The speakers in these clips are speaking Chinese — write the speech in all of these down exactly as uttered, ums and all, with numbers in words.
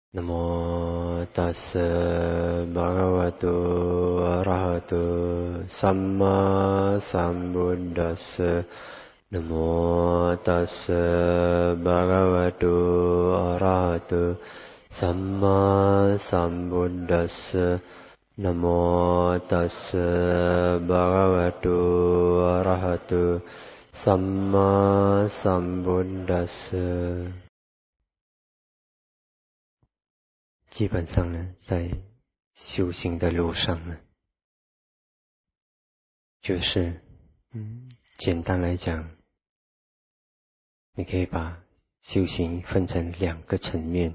นะโมตัสสะภะคะวะโตอะระหะโตสัมมาสัมพุทธัสสะนะโมตัสสะภะคะวะโตอะระหะโตสัมมาสัมพุทธัสสะนะโมตัสสะภะคะวะโตอะระหะโตสัมมาสัมพุทธัสสะ基本上呢，在修行的路上呢，就是嗯，简单来讲，你可以把修行分成两个层面，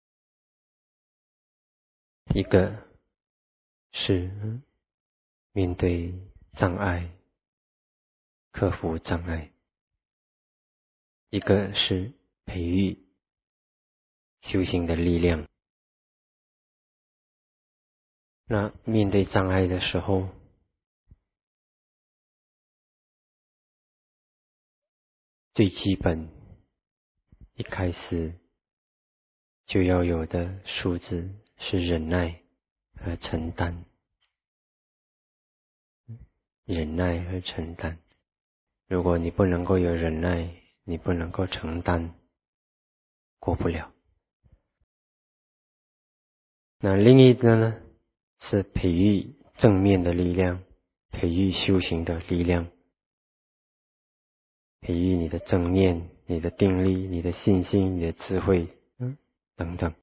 一个是面对障碍，克服障碍，一个是培育修行的力量。那面对障碍的时候，最基本一开始就要有的素质是忍耐和承担。忍耐和承担，如果你不能够有忍耐，你不能够承担，过不了。那另一个呢，是培育正面的力量，培育修行的力量，培育你的正念、你的定力、你的信心、你的智慧，嗯，等等。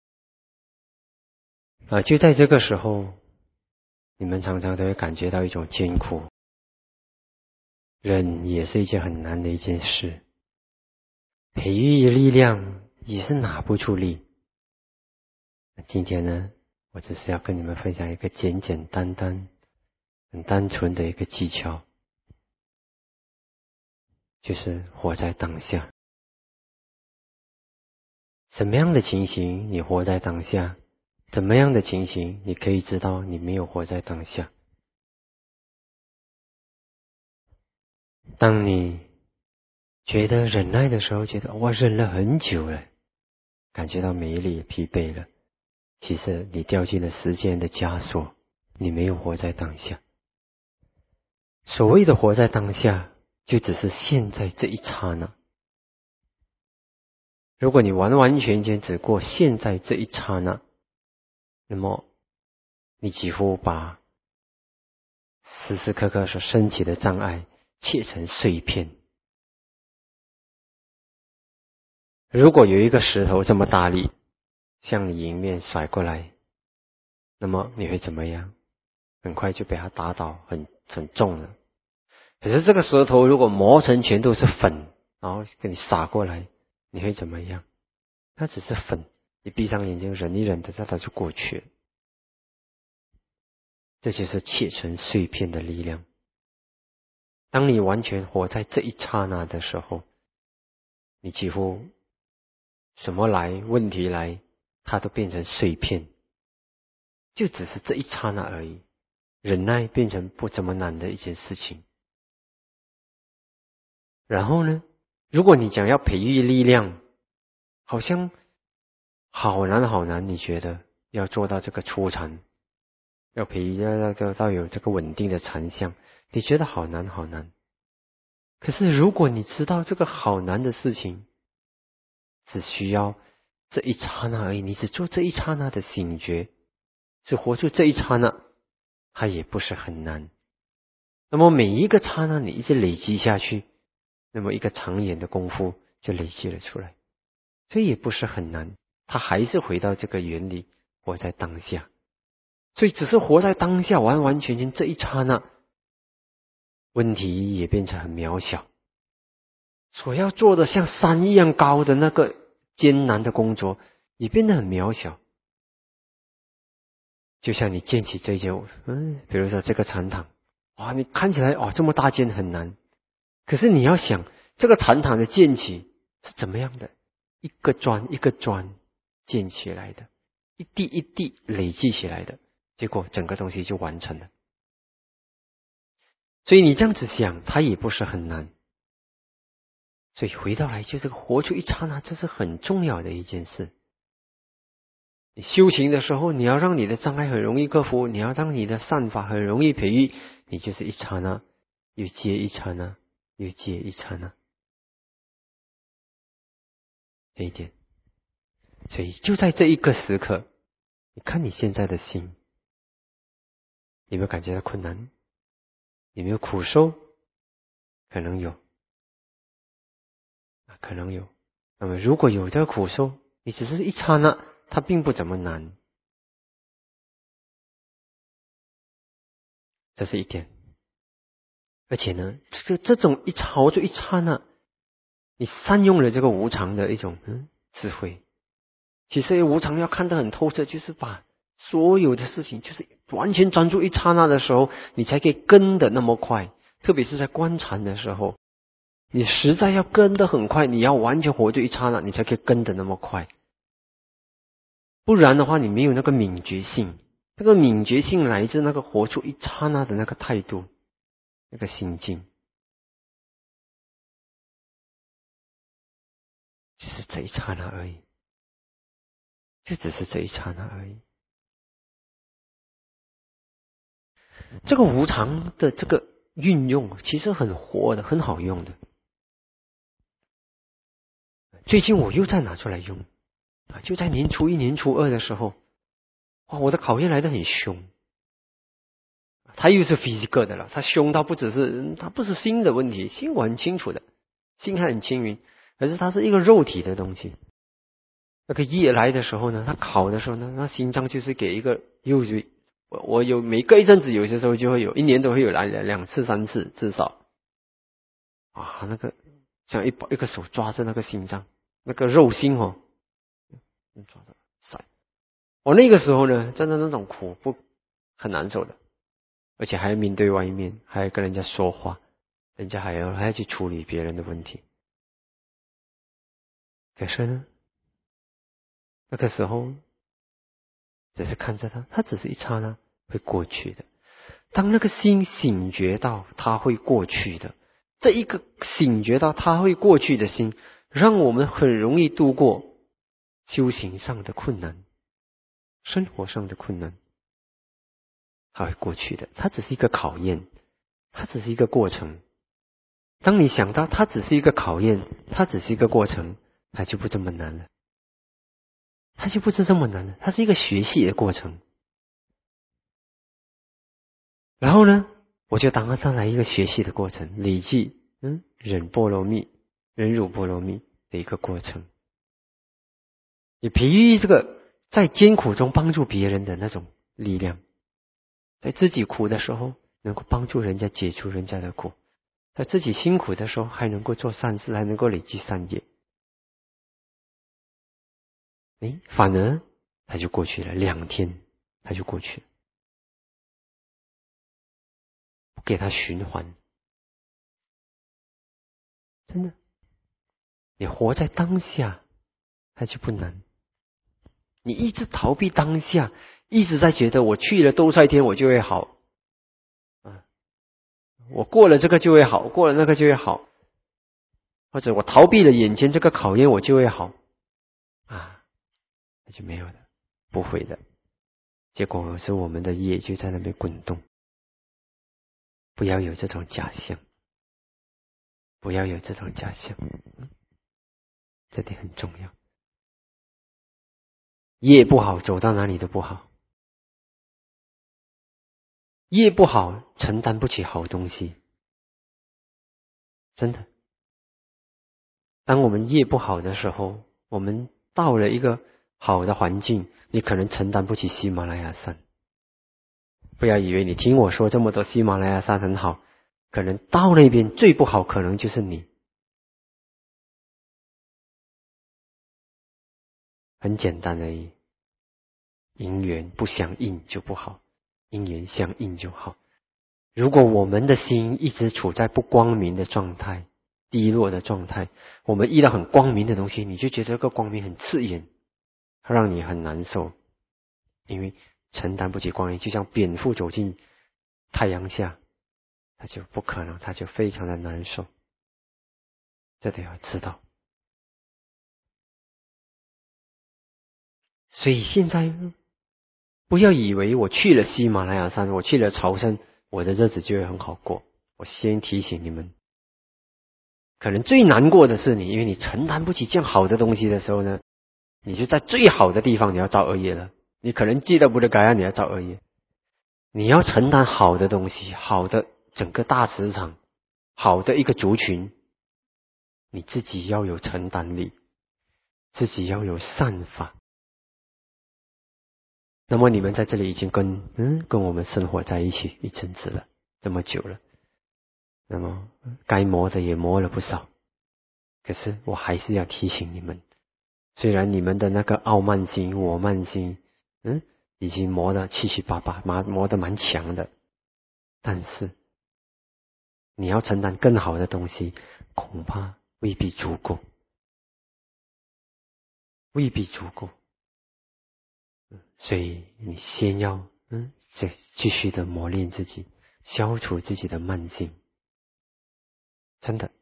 啊，就在这个时候，你们常常都会感觉到一种艰苦。忍也是一件很难的一件事，培育力量也是拿不出力。今天呢，我只是要跟你们分享一个简简单单、很单纯的一个技巧，就是活在当下。什么样的情形你活在当下？怎么样的情形你可以知道你没有活在当下？当你觉得忍耐的时候，觉得我忍了很久了，感觉到没力疲惫了，其实你掉进了时间的枷锁，你没有活在当下。所谓的活在当下，就只是现在这一刹那。如果你完完全全只过现在这一刹那，那么你几乎把时时刻刻所升起的障碍切成碎片。如果有一个石头这么大力向你迎面甩过来，那么你会怎么样？很快就被它打倒，很很重了。可是这个石头如果磨成全都是粉，然后给你撒过来，你会怎么样？它只是粉，你闭上眼睛忍一忍，等下它就过去了。这就是切成碎片的力量。当你完全活在这一刹那的时候，你几乎什么来问题来，它都变成碎片，就只是这一刹那而已。忍耐变成不怎么难的一件事情。然后呢，如果你讲要培育力量，好像好难好难，你觉得要做到这个初禅，要培育要要到有这个稳定的禅相，你觉得好难好难。可是如果你知道这个好难的事情，只需要这一刹那而已，你只做这一刹那的醒觉，只活出这一刹那，它也不是很难。那么每一个刹那你一直累积下去，那么一个长远的功夫就累积了出来，所以也不是很难。它还是回到这个原理，活在当下。所以只是活在当下，完完全全这一刹那，问题也变成很渺小。所要做的像山一样高的那个艰难的工作，也变得很渺小。就像你建起这间，嗯，比如说这个禅堂，哇，你看起来哦这么大间很难，可是你要想这个禅堂的建起是怎么样的，一个砖一个砖建起来的，一地一地累积起来的，结果整个东西就完成了。所以你这样子想，它也不是很难。所以回到来就这个活出一刹那，这是很重要的一件事。 你修行的时候，你要让你的障碍很容易克服，你要让你的善法很容易培育，你就是一刹那又接一刹那又接一刹那这一点。所以就在这一个时刻，你看你现在的心，有没有感觉到困难？有没有苦受？可能有，可能有。那么如果有这个苦受，你只是一刹那，它并不怎么难。这是一点。而且呢，这这种一朝就一刹那，你善用了这个无常的一种嗯智慧。其实无常要看得很透彻，就是把所有的事情，就是完全专注一刹那的时候，你才可以跟得那么快。特别是在观禅的时候，你实在要跟得很快，你要完全活就一刹那，你才可以跟得那么快。不然的话，你没有那个敏觉性。那个敏觉性来自那个活出一刹那的那个态度，那个心境。只是这一刹那而已，就只是这一刹那而已。这个无常的这个运用其实很活的，很好用的。最近我又再拿出来用啊，就在年初一、年初二的时候，哇，我的考验来得很凶。它又是 physical 的了，它凶到不只是，它不是心的问题，心我很清楚的，心还很清明，可是它是一个肉体的东西。那个业来的时候呢，它考的时候呢，那心脏就是给一个又是我我有每隔一阵子，有些时候就会有，一年都会有来两次三次至少。啊，那个像一把一个手抓着那个心脏，那个肉心哦，抓着塞。我那个时候呢，真的那种苦不很难受的，而且还要面对外面，还要跟人家说话，人家还要还要去处理别人的问题。可是呢，那个时候只是看着他，他只是一刹那会过去的。当那个心醒觉到它会过去的，这一个醒觉到它会过去的心，让我们很容易度过修行上的困难，生活上的困难，它会过去的。它只是一个考验，它只是一个过程。当你想到它只是一个考验，它只是一个过程，它就不这么难了，它就不是这么难了，它是一个学习的过程。然后呢，我就当它来一个学习的过程，累积嗯忍波罗蜜、忍辱波罗蜜的一个过程，也培育这个在艰苦中帮助别人的那种力量，在自己苦的时候能够帮助人家解除人家的苦，在自己辛苦的时候还能够做善事，还能够累积善业。诶，反而他就过去了，两天他就过去了，不给他循环。真的，你活在当下，它就不难。你一直逃避当下，一直在觉得我去了兜率天我就会好，啊，我过了这个就会好，过了那个就会好，或者我逃避了眼前这个考验我就会好，啊，那就没有了，不会的。结果是我们的业就在那边滚动。不要有这种假象，不要有这种假象，这点很重要。业不好，走到哪里都不好。业不好，承担不起好东西。真的，当我们业不好的时候，我们到了一个好的环境，你可能承担不起喜马拉雅山。不要以为你听我说这么多喜马拉雅山很好，可能到那边最不好可能就是你。很简单而已，因缘不相应就不好，因缘相应就好。如果我们的心一直处在不光明的状态，低落的状态，我们遇到很光明的东西，你就觉得这个光明很刺眼，让你很难受，因为承担不起光明。就像蝙蝠走进太阳下，它就不可能，它就非常的难受。这得要知道。 所以现在不要以为我去了喜马拉雅山，我去了朝圣，我的日子就会很好过。我先提醒你们，可能最难过的是你，因为你承担不起这样好的东西的时候呢，你就在最好的地方你要造恶业了。你可能记得不得该让你要造恶业。你要承担好的东西，好的整个大磁场，好的一个族群，你自己要有承担力，自己要有善法。那么你们在这里已经跟嗯跟我们生活在一起一阵子了，这么久了，那么该磨的也磨了不少。可是我还是要提醒你们，虽然你们的那个傲慢心、我慢心，嗯，已经磨得七七八八，磨磨得蛮强的，但是你要承担更好的东西，恐怕未必足够，未必足够。所以你先要嗯，再继续的磨练自己，消除自己的慢性，真的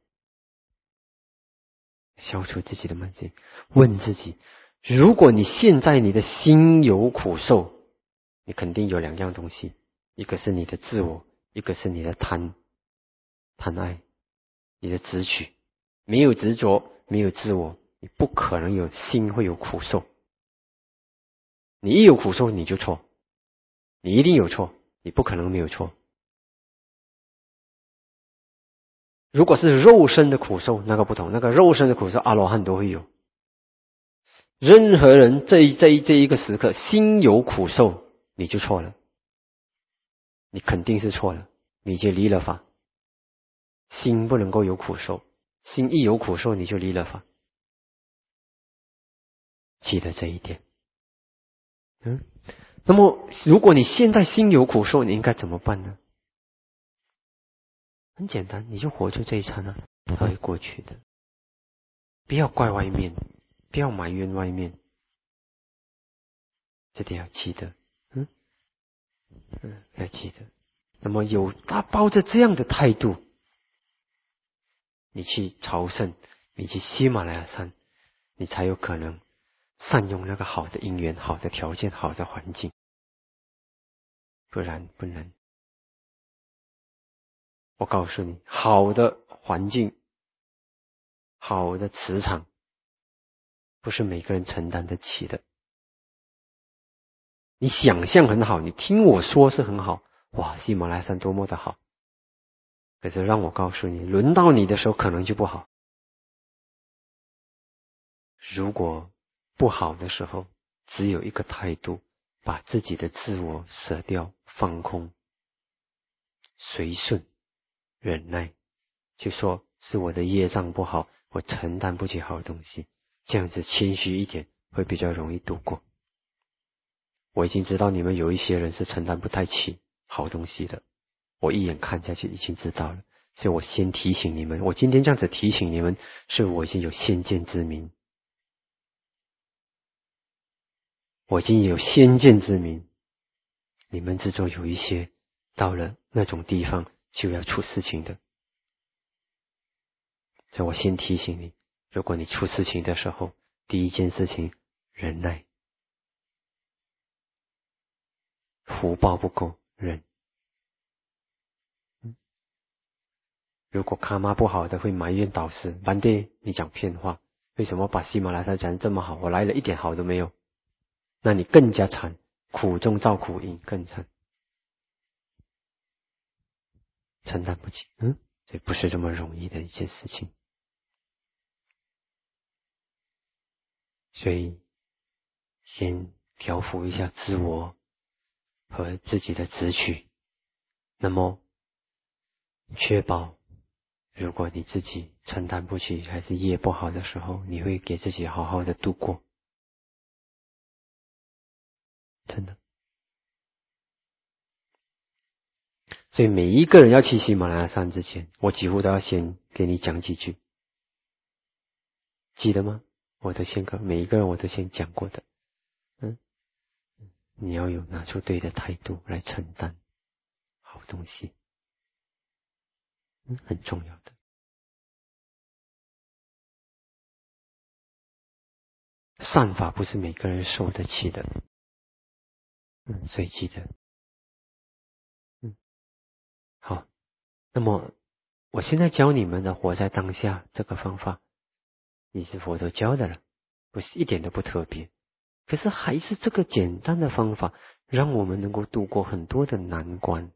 消除自己的慢性。问自己，如果你现在你的心有苦受，你肯定有两样东西，一个是你的自我，一个是你的贪贪爱，你的执取。没有执着，没有自我，你不可能有心会有苦受。你一有苦受你就错，你一定有错，你不可能没有错。如果是肉身的苦受，那个不同，那个肉身的苦受阿罗汉都会有。任何人这一这一这一个时刻心有苦受，你就错了，你肯定是错了，你就离了法。心不能够有苦受，心一有苦受你就离了法，记得这一点。嗯，那么如果你现在心有苦受，你应该怎么办呢？很简单，你就活出这一刹那，它会过去的。不要怪外面，不要埋怨外面，这点要记得。嗯嗯，要记得。那么有他抱着这样的态度，你去朝圣，你去喜马拉雅山，你才有可能善用那个好的因缘、好的条件、好的环境，不然不能。我告诉你，好的环境、好的磁场，不是每个人承担得起的。你想象很好，你听我说是很好，哇，喜马拉雅山多么的好。可是让我告诉你，轮到你的时候可能就不好。如果不好的时候，只有一个态度，把自己的自我舍掉，放空，随顺，忍耐，就说是我的业障不好，我承担不起好东西，这样子谦虚一点，会比较容易度过。我已经知道你们有一些人是承担不太起好东西的，我一眼看下去已经知道了，所以我先提醒你们，我今天这样子提醒你们，是我已经有先见之明，我已经有先见之明，你们之中有一些到了那种地方就要出事情的，所以我先提醒你，如果你出事情的时候，第一件事情忍耐，福报不够忍。如果卡玛不好的会埋怨导师，班弟你讲骗话，为什么把喜马拉雅山讲这么好，我来了一点好都没有，那你更加惨，苦中造苦因更惨，承担不起。嗯，这不是这么容易的一件事情。所以先调伏一下自我和自己的执取，那么确保如果你自己承担不起还是业不好的时候，你会给自己好好的度过，真的。所以每一个人要去喜马拉雅山之前，我几乎都要先给你讲几句，记得吗？我都先跟每一个人我都先讲过的。嗯，你要有拿出对的态度来承担好东西，嗯，很重要的。 善法不是每个人受得起的。嗯，所以记得。嗯，好。那么我现在教你们的活在当下这个方法，你是佛都教的了，不是一点都不特别。可是还是这个简单的方法，让我们能够度过很多的难关。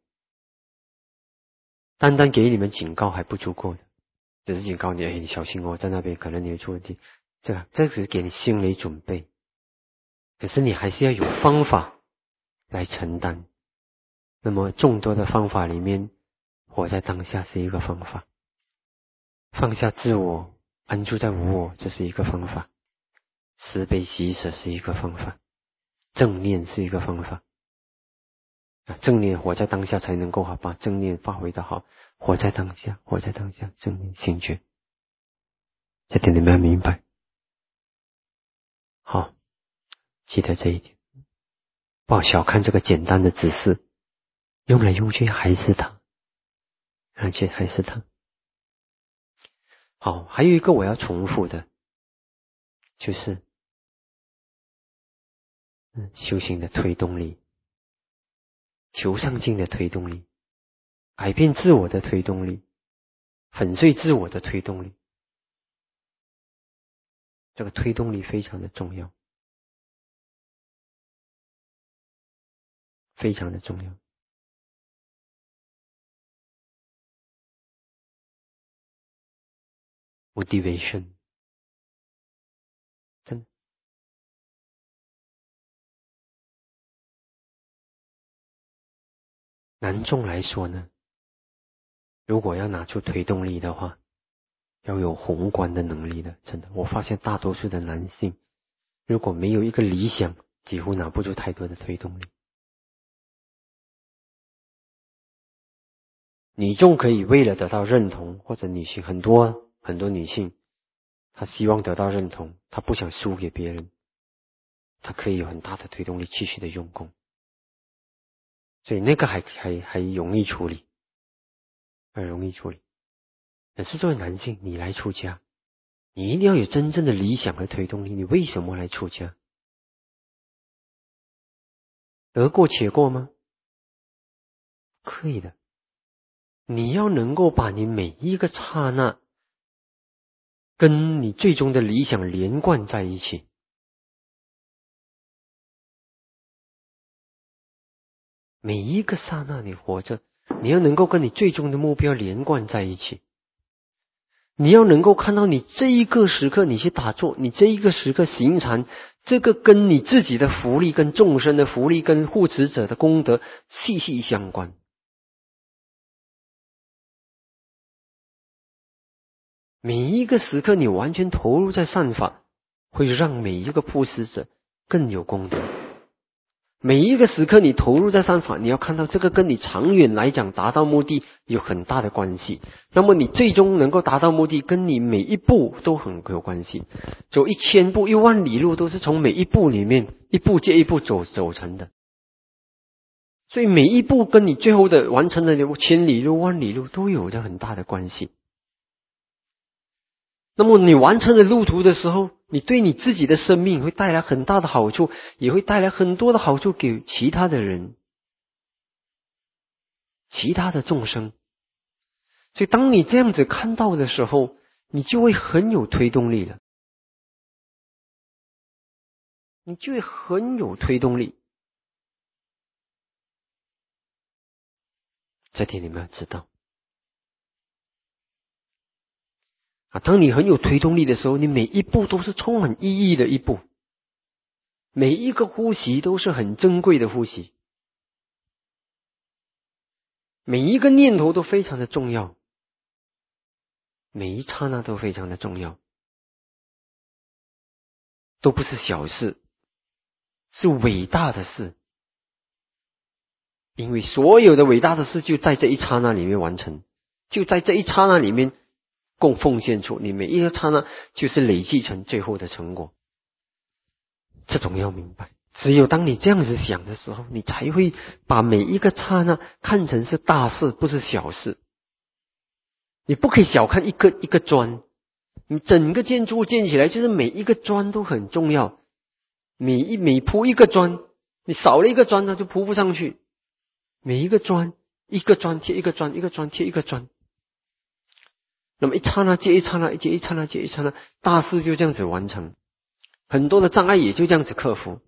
单单给你们警告还不足够的，只是警告你，哎，你小心哦，在那边可能你会出问题。这个，这只是给你心理准备。可是你还是要有方法来承担。那么众多的方法里面，活在当下是一个方法，放下自我，安住在无我，这是一个方法，慈悲喜舍是一个方法，正念是一个方法。正念活在当下才能够好，把正念发挥的好，活在当下，活在当下，正念醒觉，这点你们要明白。好，记得这一点，不要小看这个简单的指示，用来用去还是它，而且还是它。好，还有一个我要重复的，就是嗯，修行的推动力，求上进的推动力，改变自我的推动力，粉碎自我的推动力，这个推动力非常的重要，非常的重要。motivation， 真的。男众来说呢，如果要拿出推动力的话，要有宏观的能力的，真的。我发现大多数的男性，如果没有一个理想，几乎拿不出太多的推动力。女众可以为了得到认同，或者女性很多很多女性，她希望得到认同，她不想输给别人，她可以有很大的推动力继续的用功，所以那个还还还容易处理，很容易处理。可是作为男性，你来出家，你一定要有真正的理想和推动力。你为什么来出家？得过且过吗？可以的。你要能够把你每一个刹那跟你最终的理想连贯在一起。每一个刹那你活着，你要能够跟你最终的目标连贯在一起。你要能够看到你这一个时刻你去打坐，你这一个时刻行禅，这个跟你自己的福利、跟众生的福利、跟护持者的功德息息相关。每一个时刻你完全投入在善法，会让每一个布施者更有功德。每一个时刻你投入在善法，你要看到这个跟你长远来讲达到目的有很大的关系。那么你最终能够达到目的，跟你每一步都很有关系。走一千步、一万里路，都是从每一步里面一步接一步走走成的。所以每一步跟你最后的完成的千里路、万里路都有着很大的关系。那么你完成了路途的时候，你对你自己的生命会带来很大的好处，也会带来很多的好处给其他的人，其他的众生。所以当你这样子看到的时候，你就会很有推动力了，你就会很有推动力。这点你们要知道啊，当你很有推动力的时候，你每一步都是充满意义的一步，每一个呼吸都是很珍贵的呼吸，每一个念头都非常的重要，每一刹那都非常的重要，都不是小事，是伟大的事。因为所有的伟大的事就在这一刹那里面完成，就在这一刹那里面共奉献出，你每一个刹那就是累积成最后的成果。这种要明白，只有当你这样子想的时候，你才会把每一个刹那看成是大事，不是小事。你不可以小看一个一个砖， 你整个建筑物建起来，就是每一个砖都很重要，每一每铺一个砖，你少了一个砖它就铺不上去。每一个砖，一个砖贴一个砖，一个砖贴一个砖。那么一刹那接一刹那，接一刹那接一刹那，大事就这样子完成，很多的障碍也就这样子克服。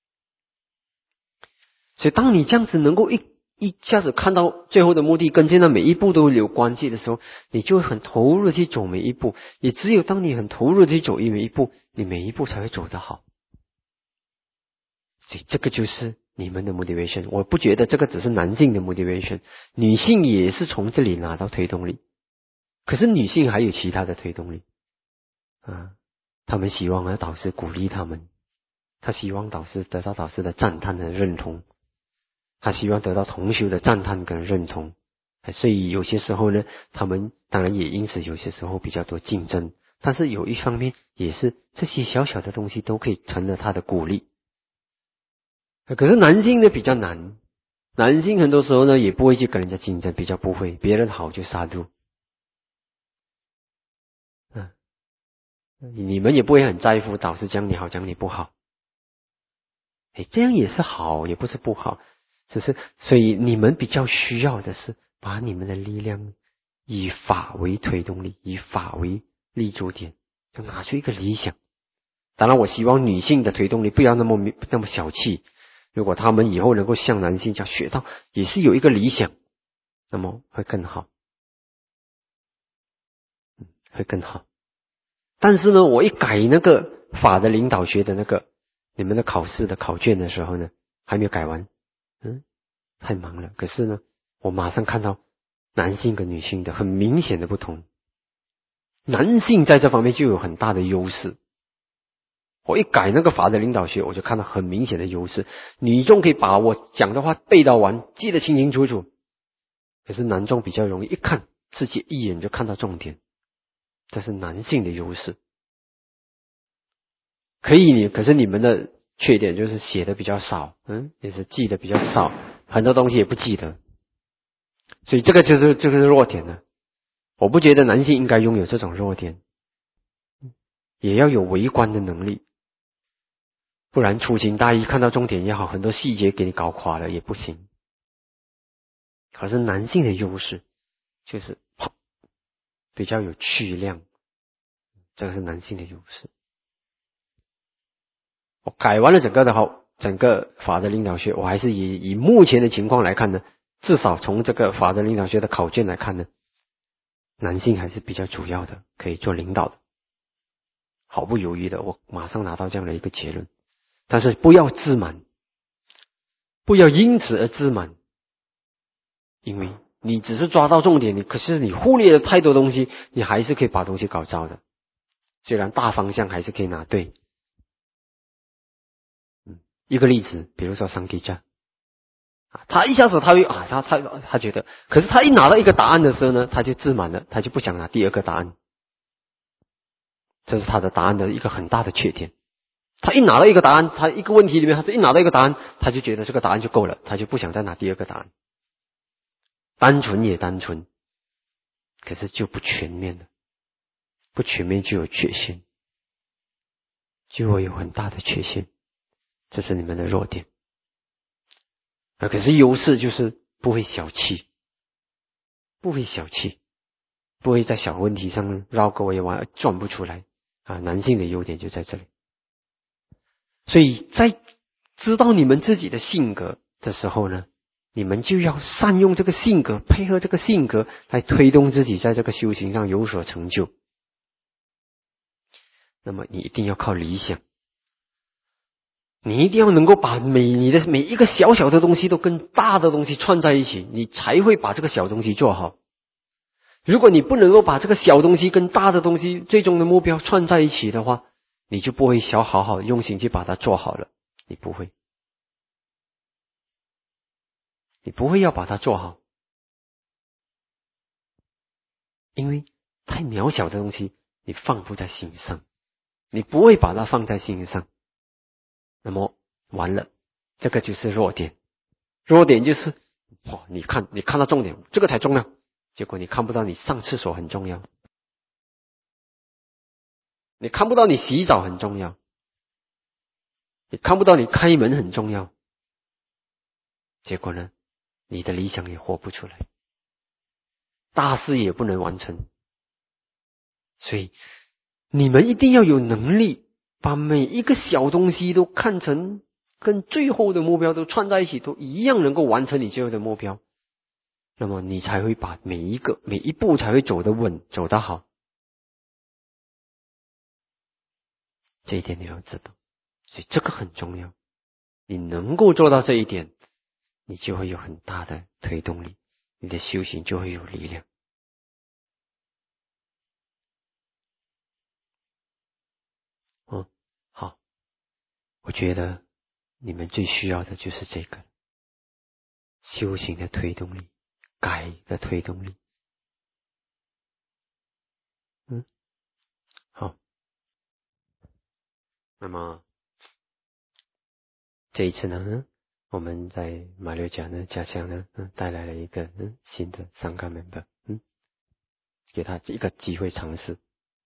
所以当你这样子能够一一下子看到最后的目的，跟进的每一步都有关系的时候，你就会很投入的去走每一步。也只有当你很投入的去走每一步，你每一步才会走得好。所以这个就是你们的 motivation。 我不觉得这个只是男性的 motivation， 女性也是从这里拿到推动力。可是女性还有其他的推动力啊，他们希望导师鼓励他们，他希望导师得到导师的赞叹和认同，他希望得到同修的赞叹跟认同。所以有些时候呢，他们当然也因此有些时候比较多竞争，但是有一方面也是这些小小的东西都可以成了他的鼓励。可是男性呢比较难，男性很多时候呢也不会去跟人家竞争，比较不会，别人好就杀戮。嗯，你们也不会很在乎导师讲你好讲你不好。哎，这样也是好，也不是不好，只是所以你们比较需要的是把你们的力量以法为推动力，以法为立足点，就拿出一个理想。当然我希望女性的推动力不要那么那么小气，如果他们以后能够像男性这样学到也是有一个理想，那么会更好，会更好。但是呢，我一改那个法的领导学的那个你们的考试的考卷的时候呢，还没有改完，嗯，太忙了。可是呢，我马上看到男性跟女性的很明显的不同。男性在这方面就有很大的优势，我一改那个法的领导学，我就看到很明显的优势。女众可以把我讲的话背到完，记得清清楚楚，可是男众比较容易一看直接一眼就看到重点，这是男性的优势。可以你，可是你们的缺点就是写的比较少，嗯，也是记得比较少，很多东西也不记得，所以这个就是这个是弱点了。我不觉得男性应该拥有这种弱点，也要有围观的能力，不然粗心大意看到重点也好，很多细节给你搞垮了也不行。可是男性的优势就是比较有气量，这个是男性的优势。我改完了整个的好，整个法的领导学，我还是以以目前的情况来看呢，至少从这个法的领导学的考卷来看呢，男性还是比较主要的，可以做领导的。毫不犹豫的，我马上拿到这样的一个结论。但是不要自满，不要因此而自满，因为你只是抓到重点，你可是你忽略了太多东西，你还是可以把东西搞糟的。虽然大方向还是可以拿对。一个例子，比如说桑吉加，他一下子他会啊，他他他觉得，可是他一拿到一个答案的时候呢，他就自满了，他就不想拿第二个答案。这是他的答案的一个很大的缺点。他一拿到一个答案，他一个问题里面，他一拿到一个答案，他就觉得这个答案就够了，他就不想再拿第二个答案。单纯也单纯，可是就不全面了，不全面就有缺陷，就会有很大的缺陷。这是你们的弱点。啊，可是优势就是不会小气，不会小气，不会在小问题上绕个弯弯转不出来啊。男性的优点就在这里。所以在知道你们自己的性格的时候呢，你们就要善用这个性格，配合这个性格来推动自己在这个修行上有所成就。那么你一定要靠理想，你一定要能够把每你的每一个小小的东西都跟大的东西串在一起，你才会把这个小东西做好。如果你不能够把这个小东西跟大的东西最终的目标串在一起的话，你就不会想好好用心去把它做好了，你不会，你不会要把它做好，因为太渺小的东西你放不在心上，你不会把它放在心上，那么完了，这个就是弱点。弱点就是哦，你看你看到重点，这个才重要，结果你看不到你上厕所很重要。 你看不到你洗澡很重要，你看不到你开门很重要，结果呢，你的理想也活不出来，大事也不能完成。所以你们一定要有能力把每一个小东西都看成跟最后的目标都串在一起，都一样能够完成你最后的目标，那么你才会把每一个每一步才会走得稳，走得好。这一点你要知道，所以这个很重要。你能够做到这一点，你就会有很大的推动力，你的修行就会有力量。嗯，好，我觉得你们最需要的就是这个修行的推动力，改的推动力。嗯，好。那么这一次呢，我们在马六甲呢家乡呢，嗯，带来了一个嗯新的三个 member， 嗯，给他一个机会尝试。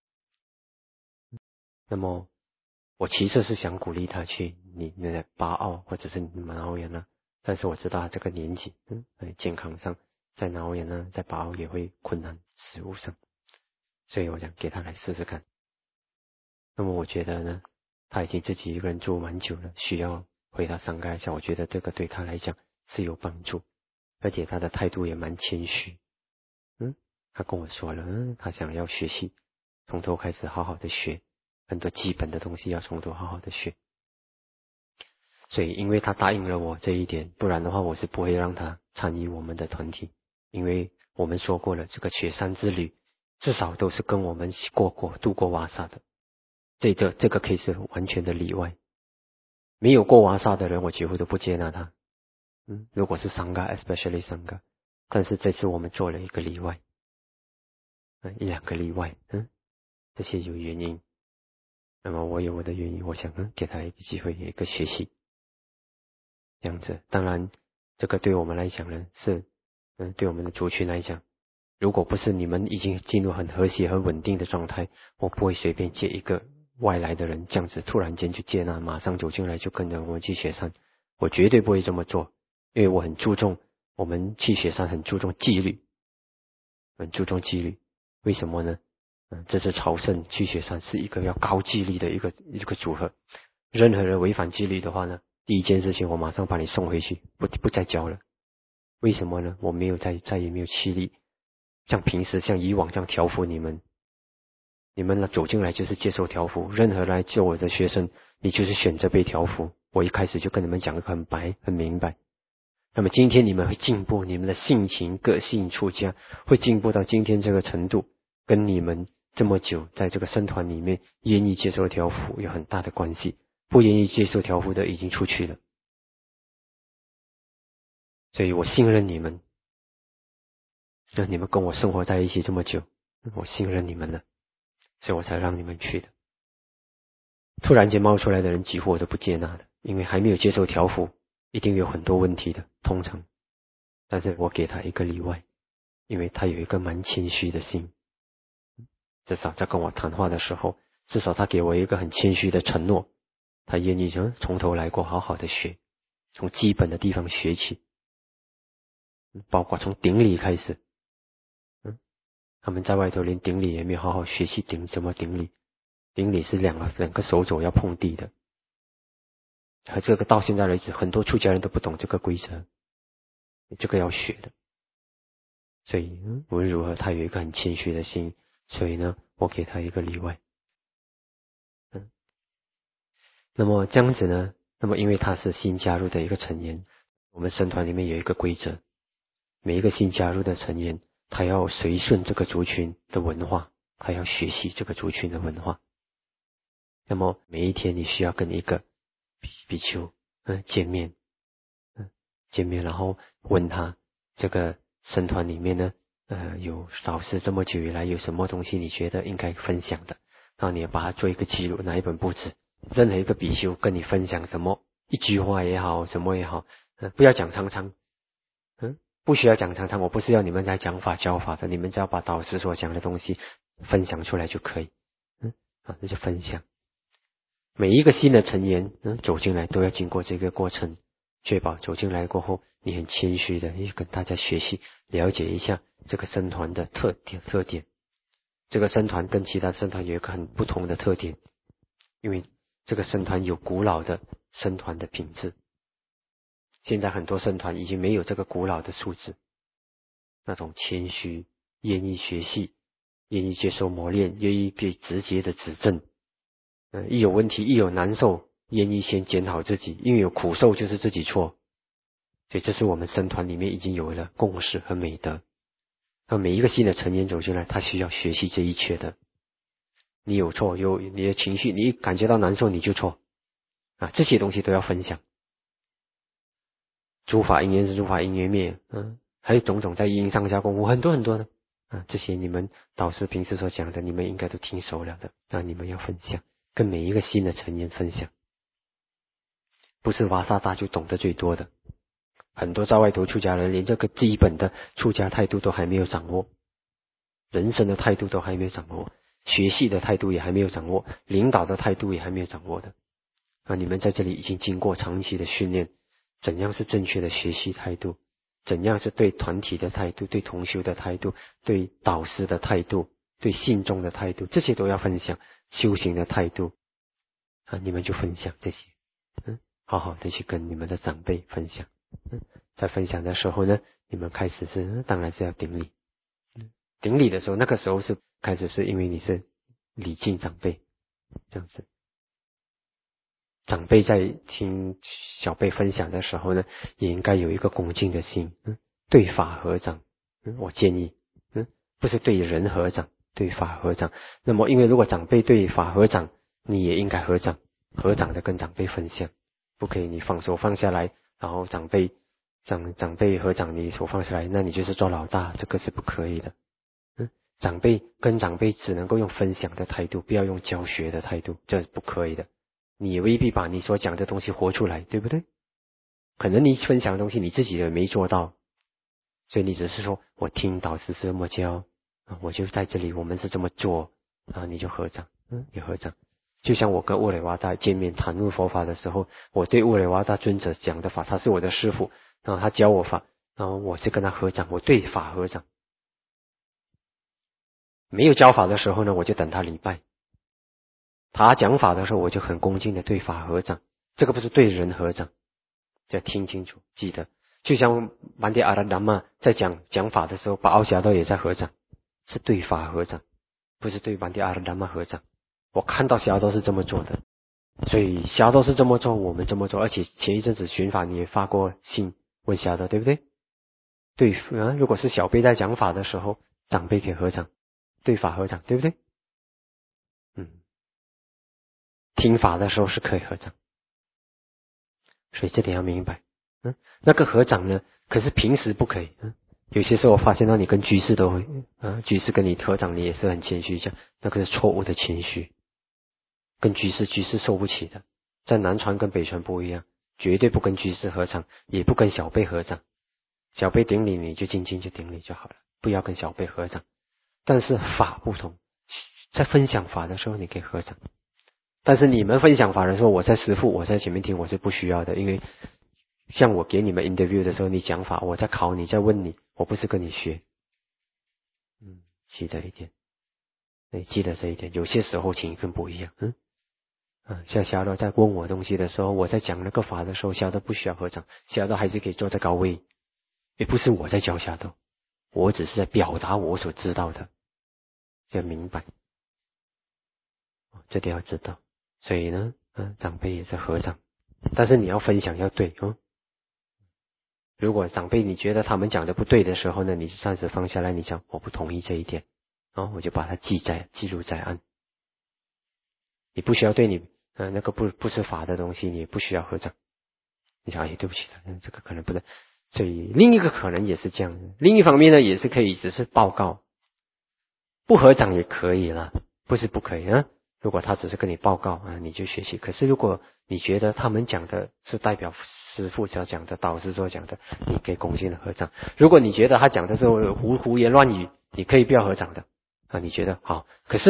那么我其实是想鼓励他去你那个巴澳或者是你们澳园呢，但是我知道他这个年纪，嗯，在健康上在澳园呢，在巴澳也会困难，食物上，所以我想给他来试试看。那么我觉得呢，他已经自己一个人住蛮久了，需要回到上盖一下，我觉得这个对他来讲是有帮助，而且他的态度也蛮谦虚。嗯，他跟我说了，嗯，他想要学习，从头开始好好的学，很多基本的东西要从头好好的学。所以因为他答应了我这一点，不然的话我是不会让他参与我们的团体，因为我们说过了，这个雪山之旅至少都是跟我们过过度过瓦萨的。这个这个 case 完全的例外，没有过瓦萨的人我几乎都不接纳他。嗯，如果是桑嘎 especially 桑嘎，但是这次我们做了一个例外，嗯，一两个例外，嗯，这些有原因。那么我有我的原因，我想嗯给他一个机会，一个学习，这样子。当然这个对我们来讲呢是嗯对我们的族群来讲，如果不是你们已经进入很和谐很稳定的状态，我不会随便接一个外来的人，这样子突然间就接纳，马上走进来就跟着我们去雪山，我绝对不会这么做，因为我很注重，我们去雪山很注重纪律，很注重纪律。为什么呢？嗯，这次朝圣去雪山是一个要高纪律的一个一个组合，任何人违反纪律的话呢，第一件事情我马上把你送回去，不不再教了。为什么呢？我没有再再也没有气力像平时像以往这样调服你们，你们呢走进来就是接受调服，任何来救我的学生，你就是选择被调服。我一开始就跟你们讲得很白很明白。那么今天你们会进步，你们的性情个性出家会进步到今天这个程度，跟你们这么久在这个僧团里面愿意接受调服有很大的关系，不愿意接受调服的已经出去了。所以我信任你们，那你们跟我生活在一起这么久，我信任你们了，所以我才让你们去的。突然间冒出来的人几乎我都不接纳的，因为还没有接受调服，一定有很多问题的，通常。但是我给他一个例外，因为他有一个蛮谦虚的心，至少在跟我谈话的时候，至少他给我一个很谦虚的承诺，他愿意从头来过，好好的学，从基本的地方学起，包括从顶礼开始。嗯，他们在外头连顶礼也没有好好学习顶怎么顶礼，顶礼是两个两个手肘要碰地的，和这个到现在为止，很多出家人都不懂这个规则，这个要学的。所以无论如何，他有一个很谦虚的心，所以呢，我给他一个例外。嗯，那么这样子呢，那么因为他是新加入的一个成员，我们僧团里面有一个规则，每一个新加入的成员，他要随顺这个族群的文化，他要学习这个族群的文化。那么每一天你需要跟一个比比丘嗯见面，嗯见面，然后问他这个僧团里面呢，呃有导师这么久以来有什么东西你觉得应该分享的，然后你要把它做一个记录，拿一本簿子，任何一个比丘跟你分享什么，一句话也好，什么也好，嗯，不要讲长长，嗯，不需要讲长长，我不是要你们来讲法教法的，你们只要把导师所讲的东西分享出来就可以。嗯， 啊，那就分享。每一个新的成员嗯走进来都要经过这个过程，确保走进来过后你很谦虚的去跟大家学习，了解一下这个僧团的特点特点。这个僧团跟其他僧团有一个很不同的特点，因为这个僧团有古老的僧团的品质。现在很多僧团已经没有这个古老的素质，那种谦虚，愿意学习，愿意接受磨练，愿意被直接的指正。呃，一有问题，一有难受，愿意先检讨自己，因为有苦受就是自己错。所以这是我们僧团里面已经有了共识和美德。那每一个新的成员走进来，他需要学习这一切的。你有错，有你的情绪，你感觉到难受你就错啊，这些东西都要分享。诸法因缘是诸法因缘灭，嗯，还有种种在因上下功夫，很多很多的啊，这些你们导师平时所讲的，你们应该都听熟了的啊，你们要分享，跟每一个新的成员分享。不是瓦萨达就懂得最多的，很多在外头出家人连这个基本的出家态度都还没有掌握，人生的态度都还没有掌握，学习的态度也还没有掌握，领导的态度也还没有掌握的啊，你们在这里已经经过长期的训练，怎样是正确的学习态度，怎样是对团体的态度，对同修的态度，对导师的态度，对信众的态度，这些都要分享。修行的态度啊，你们就分享这些，嗯，好好的去跟你们的长辈分享。嗯，在分享的时候呢，你们开始是当然是要顶礼，嗯，顶礼的时候，那个时候是开始是因为你是礼敬长辈，这样子。长辈在听小辈分享的时候呢，也应该有一个恭敬的心，嗯，对法合掌，嗯，我建议，嗯，不是对人合掌，对法合掌。那么，因为如果长辈对法合掌，你也应该合掌，合掌的跟长辈分享，不可以你放手放下来，然后长辈长长辈合掌，你手放下来，那你就是做老大，这个是不可以的。嗯，长辈跟长辈只能够用分享的态度，不要用教学的态度，这是不可以的。你也未必把你所讲的东西活出来，对不对？可能你分享的东西你自己也没做到，所以你只是说我听导师是这么教啊，我就在这里我们是这么做啊，你就合掌，嗯，也合掌。就像我跟乌雷瓦达见面谈论佛法的时候，我对乌雷瓦达尊者讲的法，他是我的师父，然后他教我法，然后我是跟他合掌，我对法合掌。没有教法的时候呢，我就等他礼拜。他讲法的时候，我就很恭敬的对法合掌，这个不是对人合掌，要听清楚，记得。就像曼迪阿拉达玛在讲讲法的时候，把奥霞道也在合掌，是对法合掌，不是对曼迪阿拉达玛合掌。我看到霞道是这么做的，所以霞道是这么做，我们这么做。而且前一阵子寻法你也发过信问霞道，对不对？对啊，如果是小辈在讲法的时候，长辈可以合掌，对法合掌，对不对？嗯。听法的时候是可以合掌，所以这点要明白。嗯，那个合掌呢，可是平时不可以。嗯，有些时候我发现到你跟居士都会，啊，居士跟你合掌，你也是很谦虚，这样那个是错误的谦虚。跟居士，居士受不起的。在南传跟北传不一样，绝对不跟居士合掌，也不跟小辈合掌。小辈顶礼你就静静就顶礼就好了，不要跟小辈合掌。但是法不同，在分享法的时候你可以合掌。但是你们分享法的时候，我在师父，我在前面听，我是不需要的，因为像我给你们 interview 的时候，你讲法，我在考你，在问你，我不是跟你学。嗯，记得一点，你记得这一点。有些时候情况不一样，嗯，啊，像小道在问我东西的时候，我在讲那个法的时候，小道不需要合掌，小道还是可以坐在高位，也不是我在教小道，我只是在表达我所知道的，要明白，这点要知道。所以呢，嗯，长辈也是合掌，但是你要分享要对哦。如果长辈你觉得他们讲的不对的时候呢，你就暂时放下来，你讲我不同意这一点，哦，我就把它记在记录在案。你不需要对你呃那个不不是法的东西，你不需要合掌。你想，哎，对不起的，这个可能不对。所以另一个可能也是这样的，另一方面呢，也是可以只是报告，不合掌也可以啦，不是不可以啊。如果他只是跟你报告啊，你就学习。可是如果你觉得他们讲的是代表师父所讲的、导师所讲的，你可以恭敬的合掌。如果你觉得他讲的是胡胡言乱语，你可以不要合掌的啊。你觉得好，可是呢，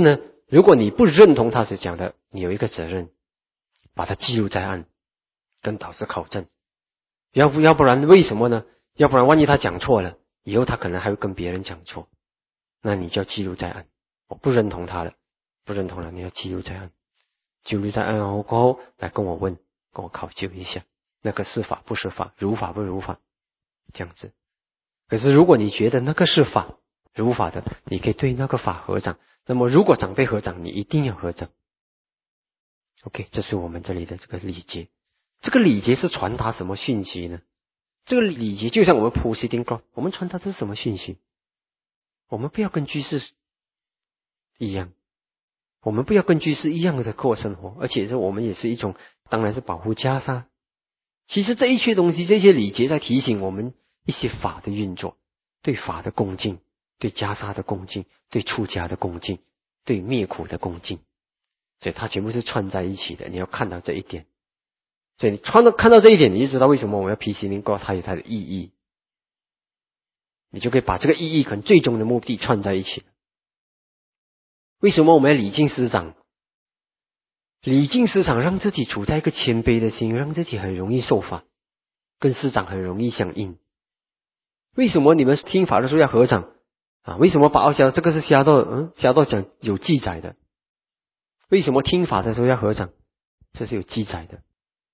如果你不认同他所讲的，你有一个责任，把它记录在案，跟导师考证。要不要不然为什么呢？要不然万一他讲错了，以后他可能还会跟别人讲错，那你就要记录在案。我不认同他了，不认同了，你要记录在案，记录在案后过后来跟我问，跟我考究一下，那个是法不是法，如法不如法，这样子。可是如果你觉得那个是法如法的，你可以对那个法合掌。那么如果长辈合掌，你一定要合掌。OK， 这是我们这里的这个礼节。这个礼节是传达什么讯息呢？这个礼节就像我们 proceeding God， 我们传达的是什么讯息？我们不要跟居士一样，我们不要跟居士一样的过生活，而且是我们也是一种，当然是保护袈裟。其实这一切东西，这些礼节在提醒我们一些法的运作，对法的恭敬，对袈裟的恭敬，对出家的恭敬，对灭苦的恭敬，所以它全部是串在一起的。你要看到这一点，所以你穿到看到这一点，你就知道为什么我们要毗湿灵膏，它有它的意义，你就可以把这个意义跟最终的目的串在一起。为什么我们要礼敬师长？礼敬师长让自己处在一个谦卑的心，让自己很容易受法，跟师长很容易相应。为什么你们听法的时候要合掌啊？为什么把奥销这个是侠道，嗯，侠道讲有记载的。为什么听法的时候要合掌？这是有记载的。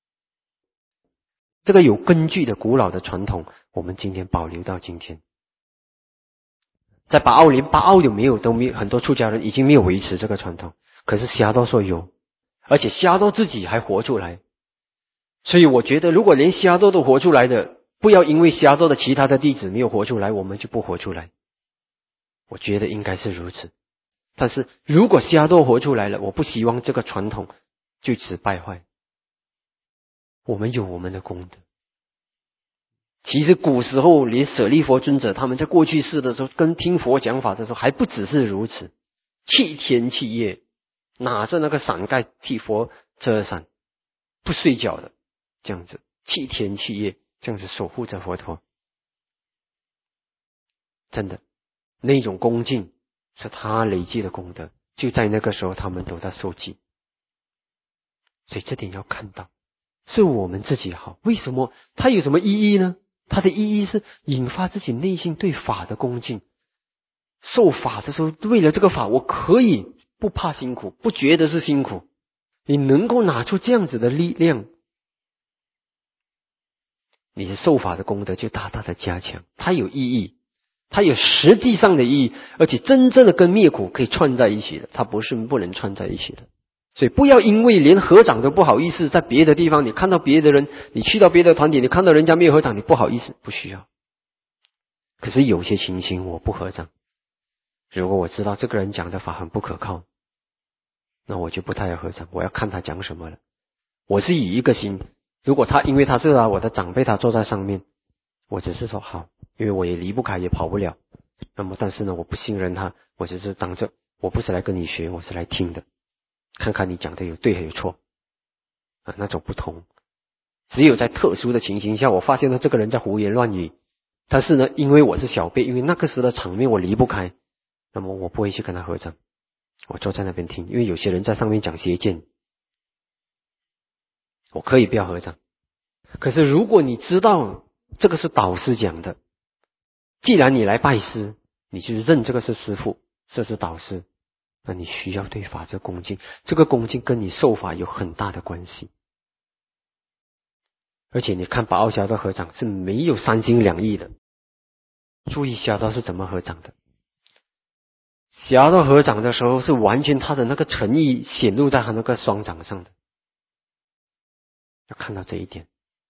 这个有根据的古老的传统，我们今天保留到今天。在巴奥连巴奥有没有都没有，很多出家人已经没有维持这个传统，可是侠道说有，而且侠道自己还活出来。所以我觉得如果连侠道都活出来的，不要因为侠道的其他的弟子没有活出来，我们就不活出来。我觉得应该是如此。但是如果侠道活出来了，我不希望这个传统就此败坏。我们有我们的功德。其实古时候连舍利佛尊者他们在过去世的时候跟听佛讲法的时候还不只是如此，弃天弃业，拿着那个伞盖替佛遮伞，不睡觉的这样子，弃天弃业，这样子守护着佛陀。真的那种恭敬是他累积的功德，就在那个时候他们都在受记。所以这点要看到是我们自己好。为什么它有什么意义呢？它的意义是引发自己内心对法的恭敬。受法的时候，为了这个法，我可以不怕辛苦，不觉得是辛苦。你能够拿出这样子的力量，你的受法的功德就大大的加强。它有意义，它有实际上的意义，而且真正的跟灭苦可以串在一起的，它不是不能串在一起的。所以不要因为连合掌都不好意思，在别的地方你看到别的人，你去到别的团体，你看到人家没有合掌，你不好意思，不需要。可是有些情形我不合掌，如果我知道这个人讲的法很不可靠，那我就不太要合掌，我要看他讲什么了。我是以一个心，如果他因为他是啊我的长辈，他坐在上面，我只是说好，因为我也离不开也跑不了，那么但是呢我不信任他，我只是当着，我不是来跟你学，我是来听的，看看你讲的有对还有错啊，那种不同。只有在特殊的情形下，我发现了这个人在胡言乱语，但是呢因为我是小辈，因为那个时的场面我离不开，那么我不会去跟他合掌，我坐在那边听。因为有些人在上面讲邪见，我可以不要合掌。可是如果你知道这个是导师讲的，既然你来拜师，你就认这个是师父，这是导师，那你需要对法这恭敬，这个恭敬跟你受法有很大的关系。而且你看把奥侠道合掌是没有三心两意的。注意侠道是怎么合掌的，侠道合掌的时候是完全他的那个诚意显露在他那个双掌上的，要看到这一点。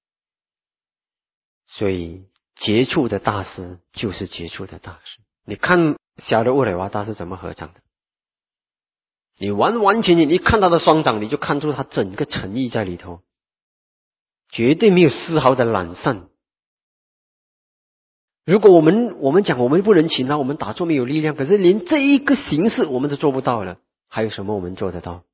所以杰出的大师就是杰出的大师。你看侠的乌雷瓦大师怎么合掌的，你完完全全一看他的双掌，你就看出他整个诚意在里头，绝对没有丝毫的懒散。如果我们我们讲我们不能勤劳，我们打坐没有力量，可是连这一个形式我们都做不到了，还有什么我们做得到？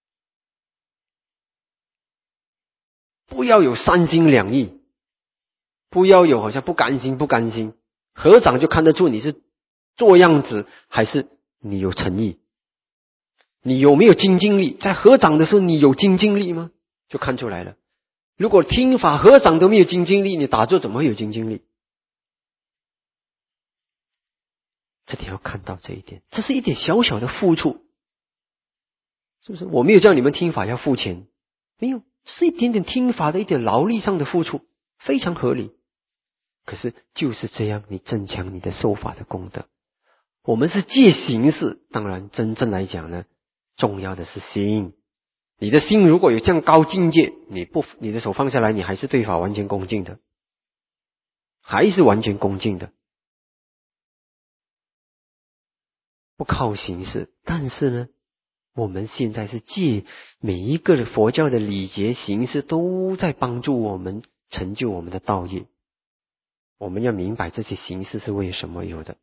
不要有三心两意，不要有好像不甘心不甘心，合掌就看得出你是做样子还是你有诚意。 你有没有精进力？在合掌的时候，你有精进力吗？就看出来了。如果听法合掌都没有精进力，你打坐怎么会有精进力？这点要看到这一点，这是一点小小的付出，是不是？我没有叫你们听法要付钱，没有，是一点点听法的一点劳力上的付出，非常合理。可是就是这样，你增强你的受法的功德。我们是借形式，当然真正来讲呢，重要的是心。你的心如果有这样高境界，你不你的手放下来，你还是对法完全恭敬的，还是完全恭敬的，不靠形式。但是呢，我们现在是借每一个佛教的礼节形式都在帮助我们成就我们的道业。我们要明白这些形式是为什么有的，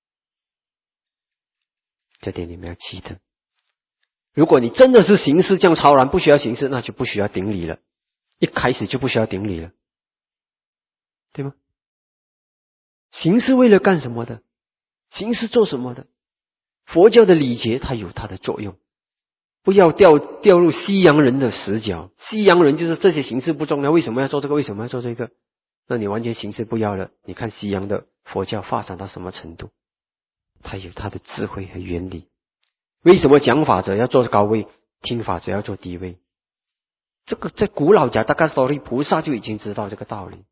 这点你们要记得。如果你真的是形式这样超然，不需要形式，那就不需要顶礼了，一开始就不需要顶礼了，对吗？形式为了干什么的？形式做什么的？佛教的礼节它有它的作用，不要掉掉入西洋人的死角。西洋人就是这些形式不重要，为什么要做这个？为什么要做这个？那你完全形式不要了。你看西洋的佛教发展到什么程度？它有它的智慧和原理。为什么讲法者要做高位，听法者要做低位？这个在古老家大概所谓菩萨就已经知道这个道理，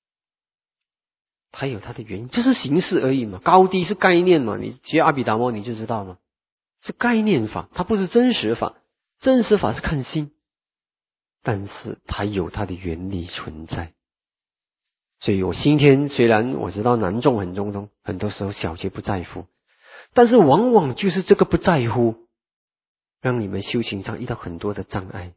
它有它的原因，这是形式而已嘛，高低是概念嘛，你学阿毗达摩你就知道嘛，是概念法，它不是真实法，真实法是看心，但是它有它的原理存在。所以我今天虽然我知道难重很重重，很多时候小节不在乎，但是往往就是这个不在乎，让你们修行上遇到很多的障碍。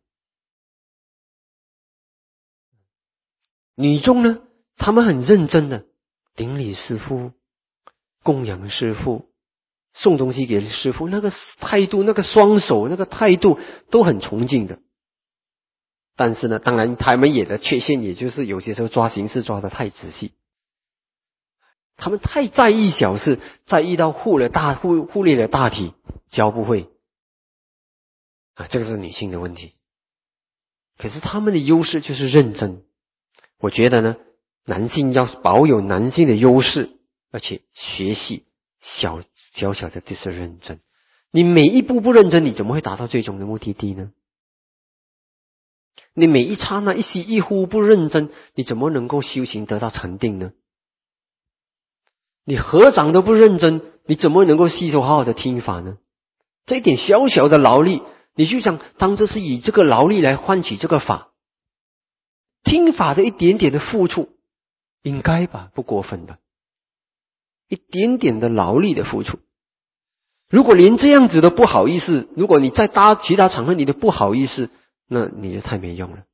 女众呢，他们很认真的顶礼师父，供养师父，送东西给师父，那个态度，那个双手，那个态度都很崇敬的。但是呢，当然他们也的缺陷，也就是有些时候抓形式抓得太仔细，他们太在意小事，在意到忽了大忽忽略了大体，教不会啊，这个是女性的问题。可是他们的优势就是认真。我觉得呢，男性要保有男性的优势，而且学习小小小的就是认真。你每一步不认真，你怎么会达到最终的目的地呢？你每一刹那一吸一呼不认真，你怎么能够修行得到禅定呢？你合掌都不认真，你怎么能够吸收好好的听法呢？这一点小小的劳力，你就想当这是以这个劳力来换取这个法，听法的一点点的付出，应该吧，不过分吧，一点点的劳力的付出。如果连这样子都不好意思，如果你在搭其他场合你都不好意思，那你就太没用了，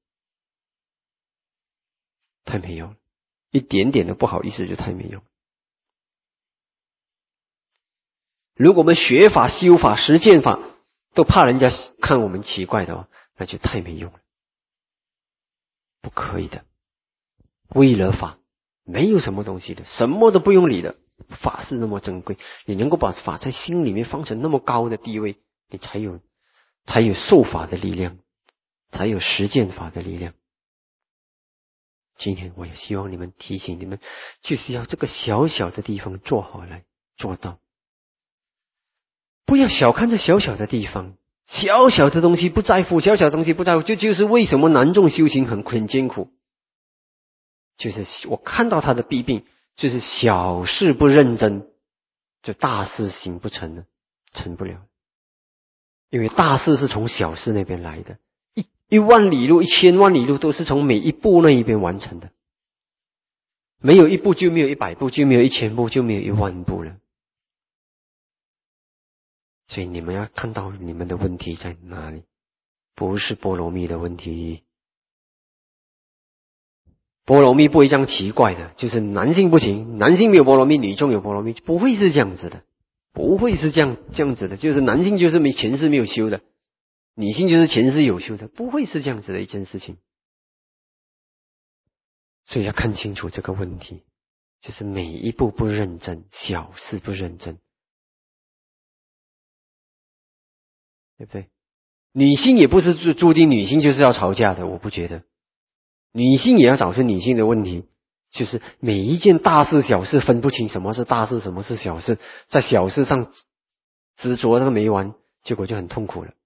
太没用了，一点点的不好意思就太没用。如果我们学法、修法、实践法都怕人家看我们奇怪的话，那就太没用了，不可以的。为了法，没有什么东西的，什么都不用理的。法是那么珍贵，你能够把法在心里面放成那么高的地位，你才有才有受法的力量，才有实践法的力量。今天我也希望你们提醒你们，就是要这个小小的地方做好来做到，不要小看这小小的地方，小小的东西不在乎，小小的东西不在乎，这就, 就是为什么男众修行很很艰苦。就是我看到他的弊病，就是小事不认真，就大事行不成了，成不了。因为大事是从小事那边来的，一一万里路、一千万里路都是从每一步那一边完成的。没有一步就没有一百步，就没有一千步，就没有一万步了。所以你们要看到你们的问题在哪里，不是波罗蜜的问题。波罗蜜不会这样奇怪的，就是男性不行，男性没有波罗蜜，女众有波罗蜜，不会是这样子的，不会是这样这样子的，就是男性就是没前世没有修的，女性就是前世有修的，不会是这样子的一件事情。所以要看清楚这个问题，就是每一步不认真，小事不认真， 对不对？女性也不是注注定女性就是要吵架的，我不觉得。女性也要找出女性的问题，就是每一件大事小事分不清什么是大事，什么是小事，在小事上执着那个没完，结果就很痛苦了。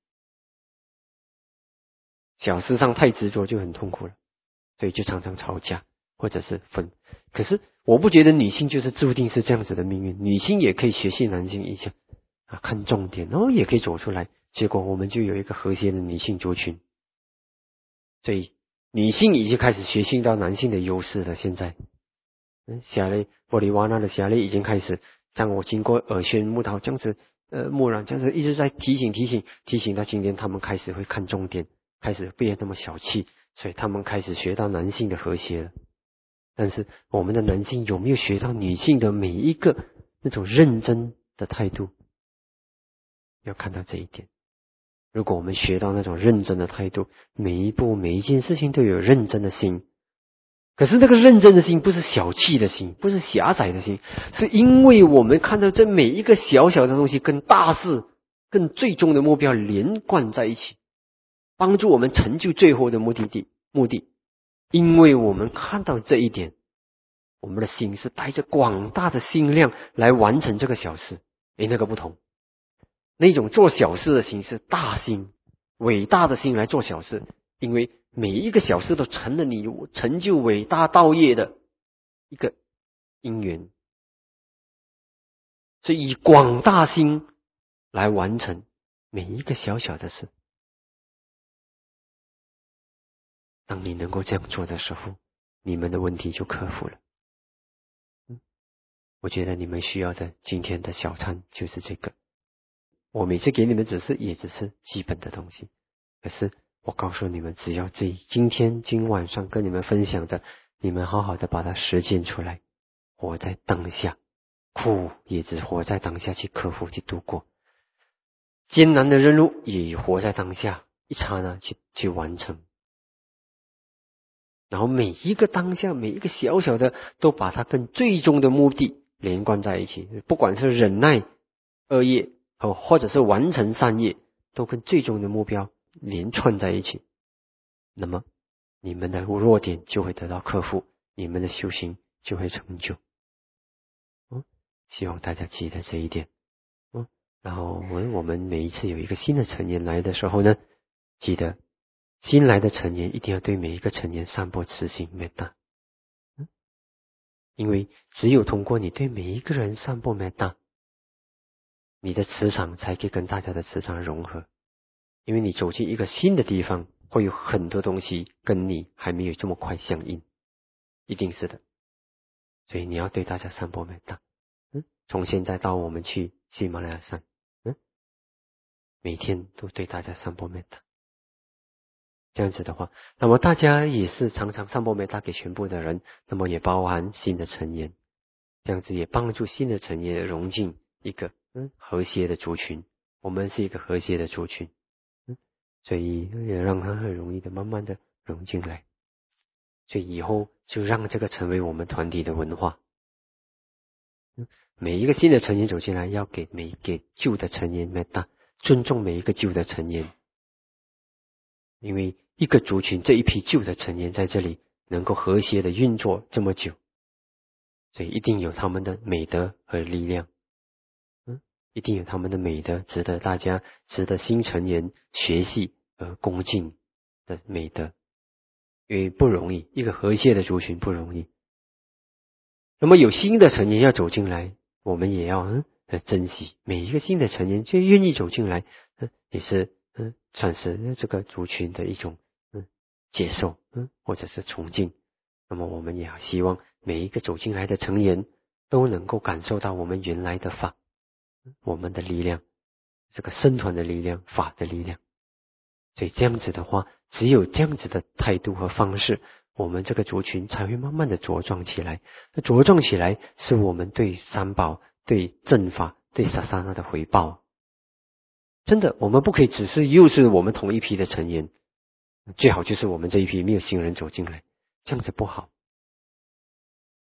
小事上太执着就很痛苦了，所以就常常吵架或者是分。可是我不觉得女性就是注定是这样子的命运，女性也可以学习男性一下啊，看重点，然后也可以走出来，结果我们就有一个和谐的女性族群。所以女性已经开始学习到男性的优势了。现在，嗯，夏雷玻璃瓦纳的夏雷已经开始，像我经过耳宣木桃这样子，呃，木染这样子一直在提醒提醒提醒到今天，他们开始会看重点，开始不要那么小气，所以他们开始学到男性的和谐了。但是我们的男性有没有学到女性的每一个那种认真的态度？要看到这一点。如果我们学到那种认真的态度，每一步每一件事情都有认真的心，可是那个认真的心不是小气的心，不是狭窄的心，是因为我们看到这每一个小小的东西跟大事跟最终的目标连贯在一起，帮助我们成就最后的目的地目的。因为我们看到这一点，我们的心是带着广大的心量来完成这个小事。诶，那个不同，那种做小事的心是大心，伟大的心来做小事，因为每一个小事都成了你成就伟大道业的一个因缘，所以以广大心来完成每一个小小的事。当你能够这样做的时候，你们的问题就克服了。嗯，我觉得你们需要的今天的小餐就是这个。我每次给你们只是也只是基本的东西，可是我告诉你们，只要这今天今晚上跟你们分享的，你们好好的把它实践出来，活在当下，苦也只活在当下去克服去度过，艰难的任务也活在当下一刹那去去完成。然后每一个当下，每一个小小的，都把它跟最终的目的连贯在一起。不管是忍耐恶业，哦，或者是完成善业，都跟最终的目标连串在一起。那么，你们的弱点就会得到克服，你们的修行就会成就。嗯，希望大家记得这一点。嗯，然后我我们每一次有一个新的成员来的时候呢，记得。新来的成员一定要对每一个成员散播慈心美大，嗯，因为只有通过你对每一个人散播美大，你的磁场才可以跟大家的磁场融合。因为你走进一个新的地方，会有很多东西跟你还没有这么快相应，一定是的。所以你要对大家散播美大，嗯，从现在到我们去喜马拉雅山，嗯，每天都对大家散播美大。这样子的话，那么大家也是常常散播美大给全部的人，那么也包含新的成员，这样子也帮助新的成员融进一个嗯和谐的族群。我们是一个和谐的族群，嗯，所以也让他很容易的慢慢的融进来。所以以后就让这个成为我们团体的文化。嗯，每一个新的成员走进来，要给每给旧的成员美大，尊重每一个旧的成员。因为一个族群这一批旧的成员在这里能够和谐的运作这么久，所以一定有他们的美德和力量，嗯，一定有他们的美德，值得大家值得新成员学习和恭敬的美德，因为不容易，一个和谐的族群不容易。那么有新的成员要走进来，我们也要嗯珍惜每一个新的成员，就愿意走进来，嗯，也是嗯算是这个族群的一种嗯接受嗯或者是崇敬。那么我们也希望每一个走进来的成员都能够感受到我们原来的法，我们的力量，这个僧团的力量，法的力量。所以这样子的话，只有这样子的态度和方式，我们这个族群才会慢慢的茁壮起来。那茁壮起来，是我们对三宝、对正法、对萨萨那的回报。真的，我们不可以只是又是我们同一批的成员，最好就是我们这一批没有新人走进来，这样子不好。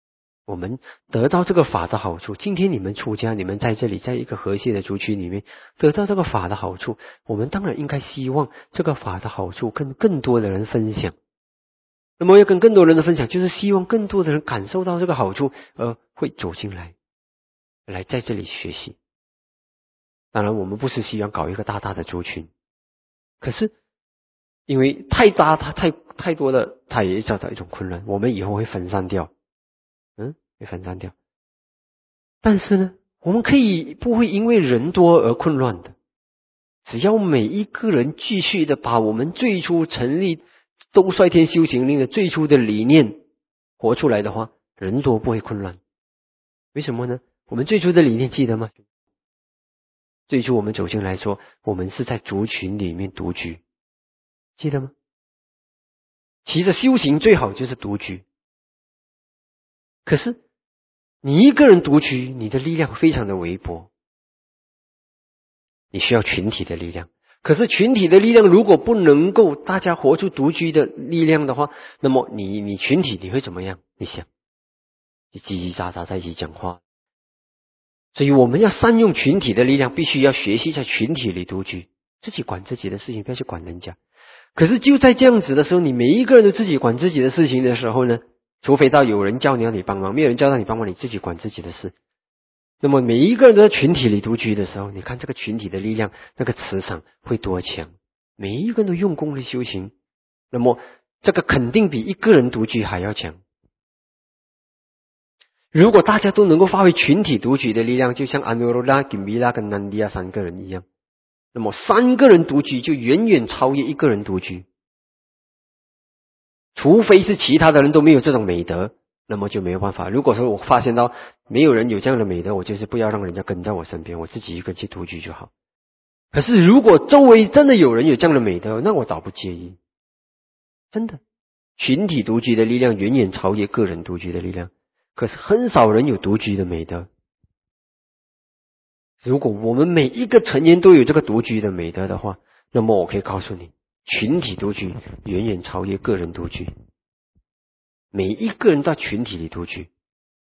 我们得到这个法的好处。今天你们出家，你们在这里，在一个和谐的族群里面得到这个法的好处，我们当然应该希望这个法的好处跟更多的人分享。那么要跟更多人的分享，就是希望更多的人感受到这个好处，而会走进来，来在这里学习。当然我们不是希望搞一个大大的族群，可是因为太大它太太多的，它也造成一种混乱，我们以后会分散掉，嗯，会分散掉。但是呢，我们可以不会因为人多而混乱的，只要每一个人继续的把我们最初成立东率天修行令的最初的理念活出来的话，人多不会混乱。为什么呢？我们最初的理念记得吗？最初我们走进来说，我们是在族群里面独居，记得吗？其实修行最好就是独居，可是你一个人独居，你的力量非常的微薄，你需要群体的力量。可是群体的力量如果不能够大家活出独居的力量的话，那么你你群体你会怎么样？你想，你叽叽喳喳在一起讲话。所以我们要善用群体的力量，必须要学习在群体里独居，自己管自己的事情，不要去管人家。可是就在这样子的时候，你每一个人都自己管自己的事情的时候呢，除非到有人叫你要你帮忙，没有人叫到你帮忙，你自己管自己的事。那么每一个人都在群体里独居的时候，你看这个群体的力量，那个磁场会多强？每一个人都用功的修行，那么这个肯定比一个人独居还要强。如果大家都能够发挥群体独居的力量，就像阿努罗拉、吉米拉跟南迪亚三个人一样，那么三个人独居就远远超越一个人独居。除非是其他的人都没有这种美德，那么就没有办法。如果说我发现到没有人有这样的美德，我就是不要让人家跟在我身边，我自己一个人去独居就好。可是如果周围真的有人有这样的美德，那我倒不介意。真的，群体独居的力量远远超越个人独居的力量。可是很少人有独居的美德。如果我们每一个成员都有这个独居的美德的话，那么我可以告诉你，群体独居远远超越个人独居。每一个人到群体里独居，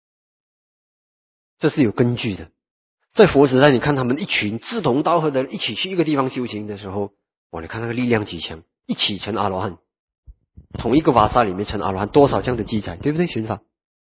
这是有根据的。在佛时代，你看他们一群志同道合的人一起去一个地方修行的时候，哇，你看那个力量极强，一起成阿罗汉，同一个瓦萨里面成阿罗汉，多少这样的记载，对不对？寻法。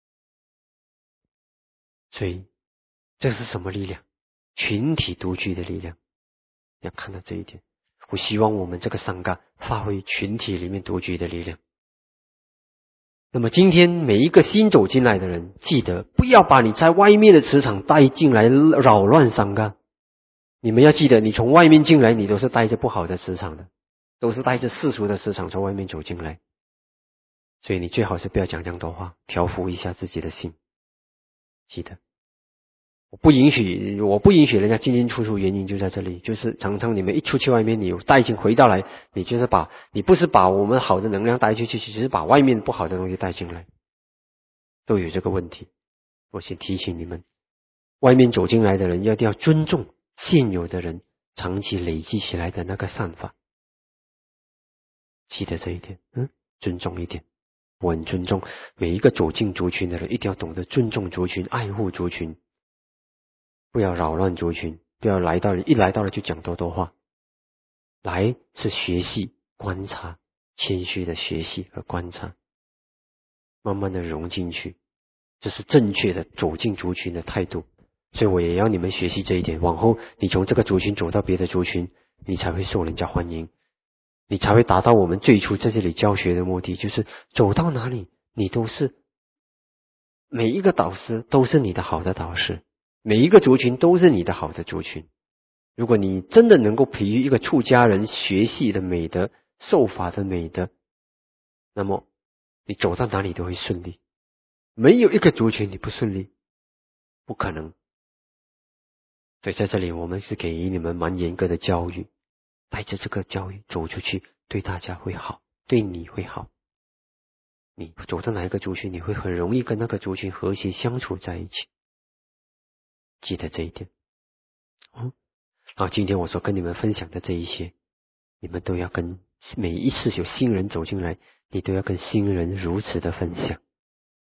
所以这是什么力量？群体独居的力量。要看到这一点，我希望我们这个桑嘎发挥群体里面独居的力量。那么今天每一个新走进来的人，记得不要把你在外面的磁场带进来扰乱桑嘎。你们要记得，你从外面进来，你都是带着不好的磁场的，都是带着世俗的磁场从外面走进来。所以你最好是不要讲这样多话，调伏一下自己的心。记得我不允许，我不允许人家进进出出，原因就在这里，就是常常你们一出去外面，你有带进回到来，你就是把你不是把我们好的能量带进去，只是把外面不好的东西带进来，都有这个问题。我先提醒你们，外面走进来的人一定要尊重现有的人长期累积起来的那个善法，记得这一点，嗯，尊重一点。我很尊重每一个走进族群的人，一定要懂得尊重族群，爱护族群。不要扰乱族群，不要来到了一来到了就讲多多话。来是学习、观察，谦虚的学习和观察，慢慢的融进去，这是正确的走进族群的态度。所以我也要你们学习这一点。往后你从这个族群走到别的族群，你才会受人家欢迎，你才会达到我们最初在这里教学的目的，就是走到哪里，你都是每一个导师都是你的好的导师。每一个族群都是你的好的族群。如果你真的能够培育一个出家人学习的美德、受法的美德，那么你走到哪里都会顺利。没有一个族群你不顺利，不可能。所以在这里我们是给予你们蛮严格的教育，带着这个教育走出去，对大家会好，对你会好。你走到哪一个族群，你会很容易跟那个族群和谐相处在一起。记得这一点。哦，好，今天我所跟你们分享的这一些，你们都要跟每一次有新人走进来，你都要跟新人如此的分享。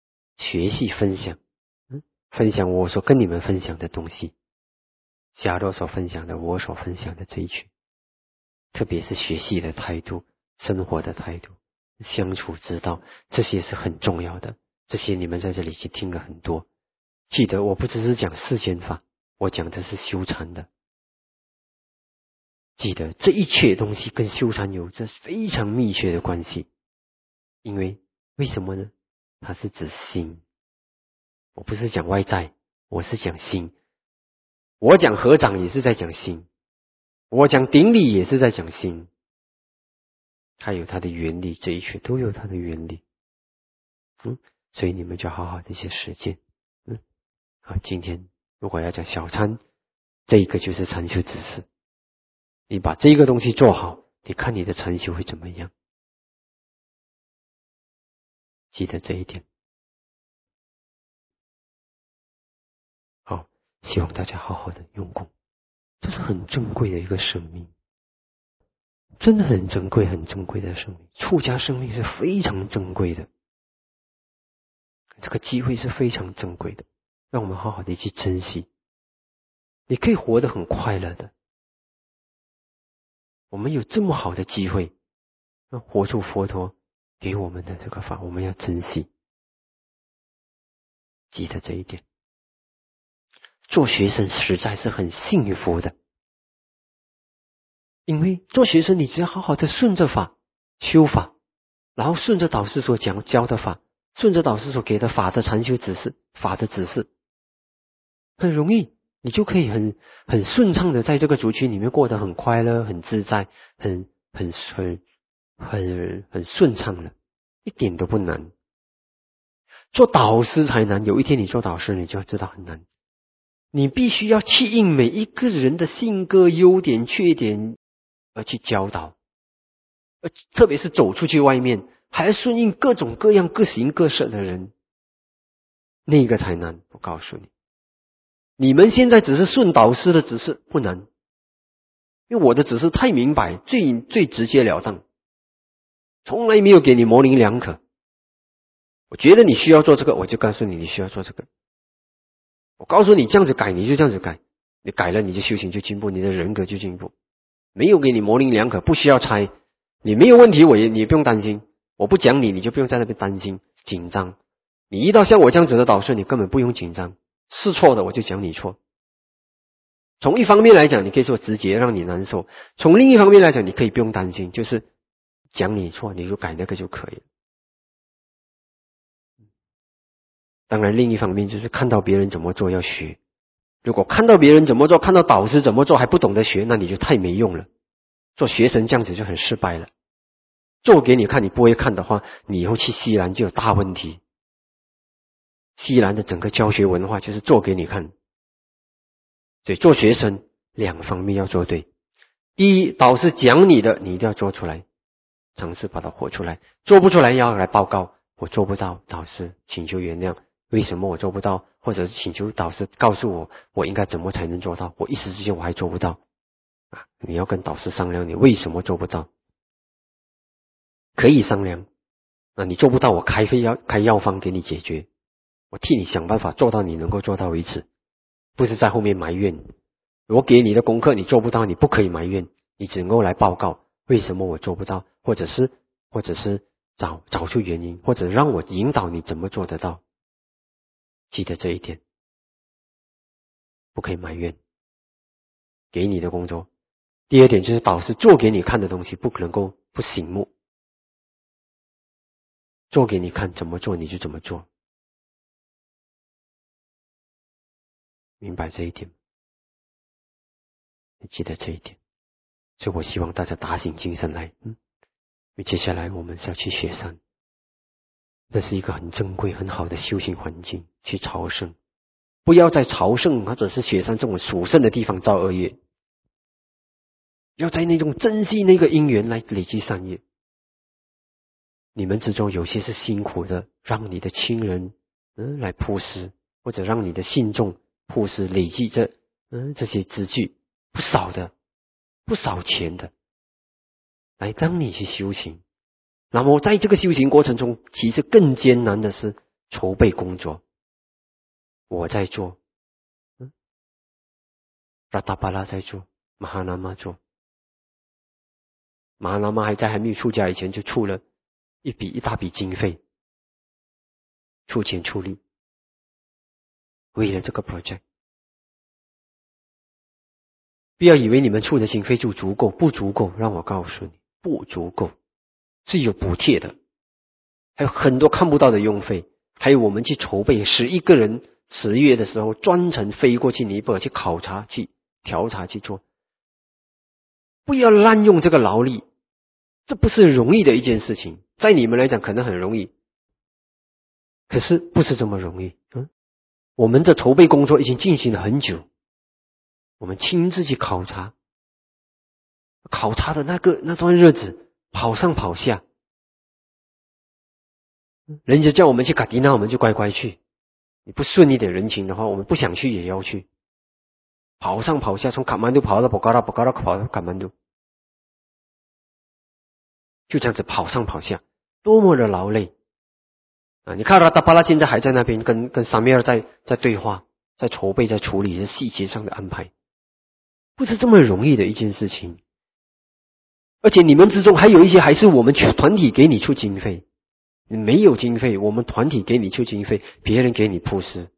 学习分享，嗯，分享我所跟你们分享的东西，夏洛所分享的，我所分享的这一群，特别是学习的态度、生活的态度、相处之道，这些是很重要的。这些你们在这里去听了很多，记得我不只是讲世间法，我讲的是修禅的。记得这一切东西跟修禅有着非常密切的关系，因为为什么呢？它是指心，我不是讲外在，我是讲心。我讲合掌也是在讲心，我讲顶礼也是在讲心，它有它的原理，这一切都有它的原理。嗯，所以你们就好好的一些实践。嗯，好，今天如果要讲小禅，这一个就是禅修知识。你把这个东西做好，你看你的禅修会怎么样？记得这一点。好，希望大家好好的用功，这是很珍贵的一个生命，真的很珍贵很珍贵的生命。出家生命是非常珍贵的，这个机会是非常珍贵的，让我们好好的去珍惜。你可以活得很快乐的，我们有这么好的机会，活出佛陀给我们的这个法，我们要珍惜。记得这一点。做学生实在是很幸福的，因为做学生你只要好好的顺着法修法，然后顺着导师所讲教的法，顺着导师所给的法的禅修指示，法的指示，很容易你就可以很很顺畅的在这个族群里面过得很快乐、很自在、很很很很很顺畅了，一点都不难。做导师才难，有一天你做导师你就知道很难。你必须要去应每一个人的性格、优点、缺点而去教导，而特别是走出去外面还要顺应各种各样各形各色的人，那个才难。我告诉你，你们现在只是顺导师的指示不难，因为我的指示太明白，最最直截了当，从来没有给你模棱两可。我觉得你需要做这个，我就告诉你你需要做这个。我告诉你这样子改，你就这样子改，你改了你就修行就进步，你的人格就进步。没有给你模棱两可，不需要猜，你没有问题我也你也不用担心，我不讲你你就不用在那边担心紧张。你遇到像我这样子的导师，你根本不用紧张，是错的我就讲你错。从一方面来讲，你可以说直接让你难受，从另一方面来讲，你可以不用担心，就是讲你错你就改那个就可以了。当然另一方面就是看到别人怎么做要学，如果看到别人怎么做，看到导师怎么做还不懂得学，那你就太没用了，做学生这样子就很失败了。做给你看你不会看的话，你以后去西兰就有大问题。西兰的整个教学文化就是做给你看，所以做学生两方面要做对。第一，导师讲你的你一定要做出来，尝试把它活出来，做不出来要来报告，我做不到，导师请求原谅，为什么我做不到，或者是请求导师告诉我我应该怎么才能做到，我一时之间我还做不到啊！你要跟导师商量你为什么做不到，可以商量，那你做不到我开费药开药方给你解决，我替你想办法做到你能够做到为止，不是在后面埋怨。我给你的功课你做不到，你不可以埋怨，你只能够来报告为什么我做不到，或者是或者是找找出原因，或者让我引导你怎么做得到。记得这一点，不可以埋怨给你的工作。第二点就是导师做给你看的东西不能够不醒目，做给你看怎么做你就怎么做，明白这一点，你记得这一点。所以我希望大家打醒精神来，嗯，因为接下来我们是要去雪山，那是一个很珍贵很好的修行环境，去朝圣，不要在朝圣或者是雪山这种殊胜的地方造恶业，要在那种珍惜那个因缘来累积善业。你们之中有些是辛苦的，让你的亲人嗯来布施，或者让你的信众布施，累积着嗯这些资具，不少的不少钱的，来让你去修行。那么在这个修行过程中，其实更艰难的是筹备工作，我在做，嗯，拉达巴拉在做，马哈那玛做。马哈那玛还在还没有出家以前就出了一笔一大笔经费，出钱出力，为了这个 project。不要以为你们出的经费就足够，不足够，让我告诉你，不足够，是有补贴的，还有很多看不到的用费，还有我们去筹备，十一个人十月的时候专程飞过去尼泊尔去考察、去调查去做，不要滥用这个劳力，这不是容易的一件事情，在你们来讲可能很容易，可是不是这么容易。嗯，我们的筹备工作已经进行了很久，我们亲自去考察，考察的那个那段日子，跑上跑下，人家叫我们去卡迪那，我们就乖乖去。你不顺一点人情的话，我们不想去也要去，跑上跑下，从卡曼都跑到布嘎拉，布嘎拉跑到卡曼都，就这样子跑上跑下，多么的劳累啊！你看拉达巴拉现在还在那边跟跟萨米尔在在对话，在筹备，在处理细节上的安排，不是这么容易的一件事情。而且你们之中还有一些还是我们团体给你出经费，你没有经费，我们团体给你出经费，别人给你铺施，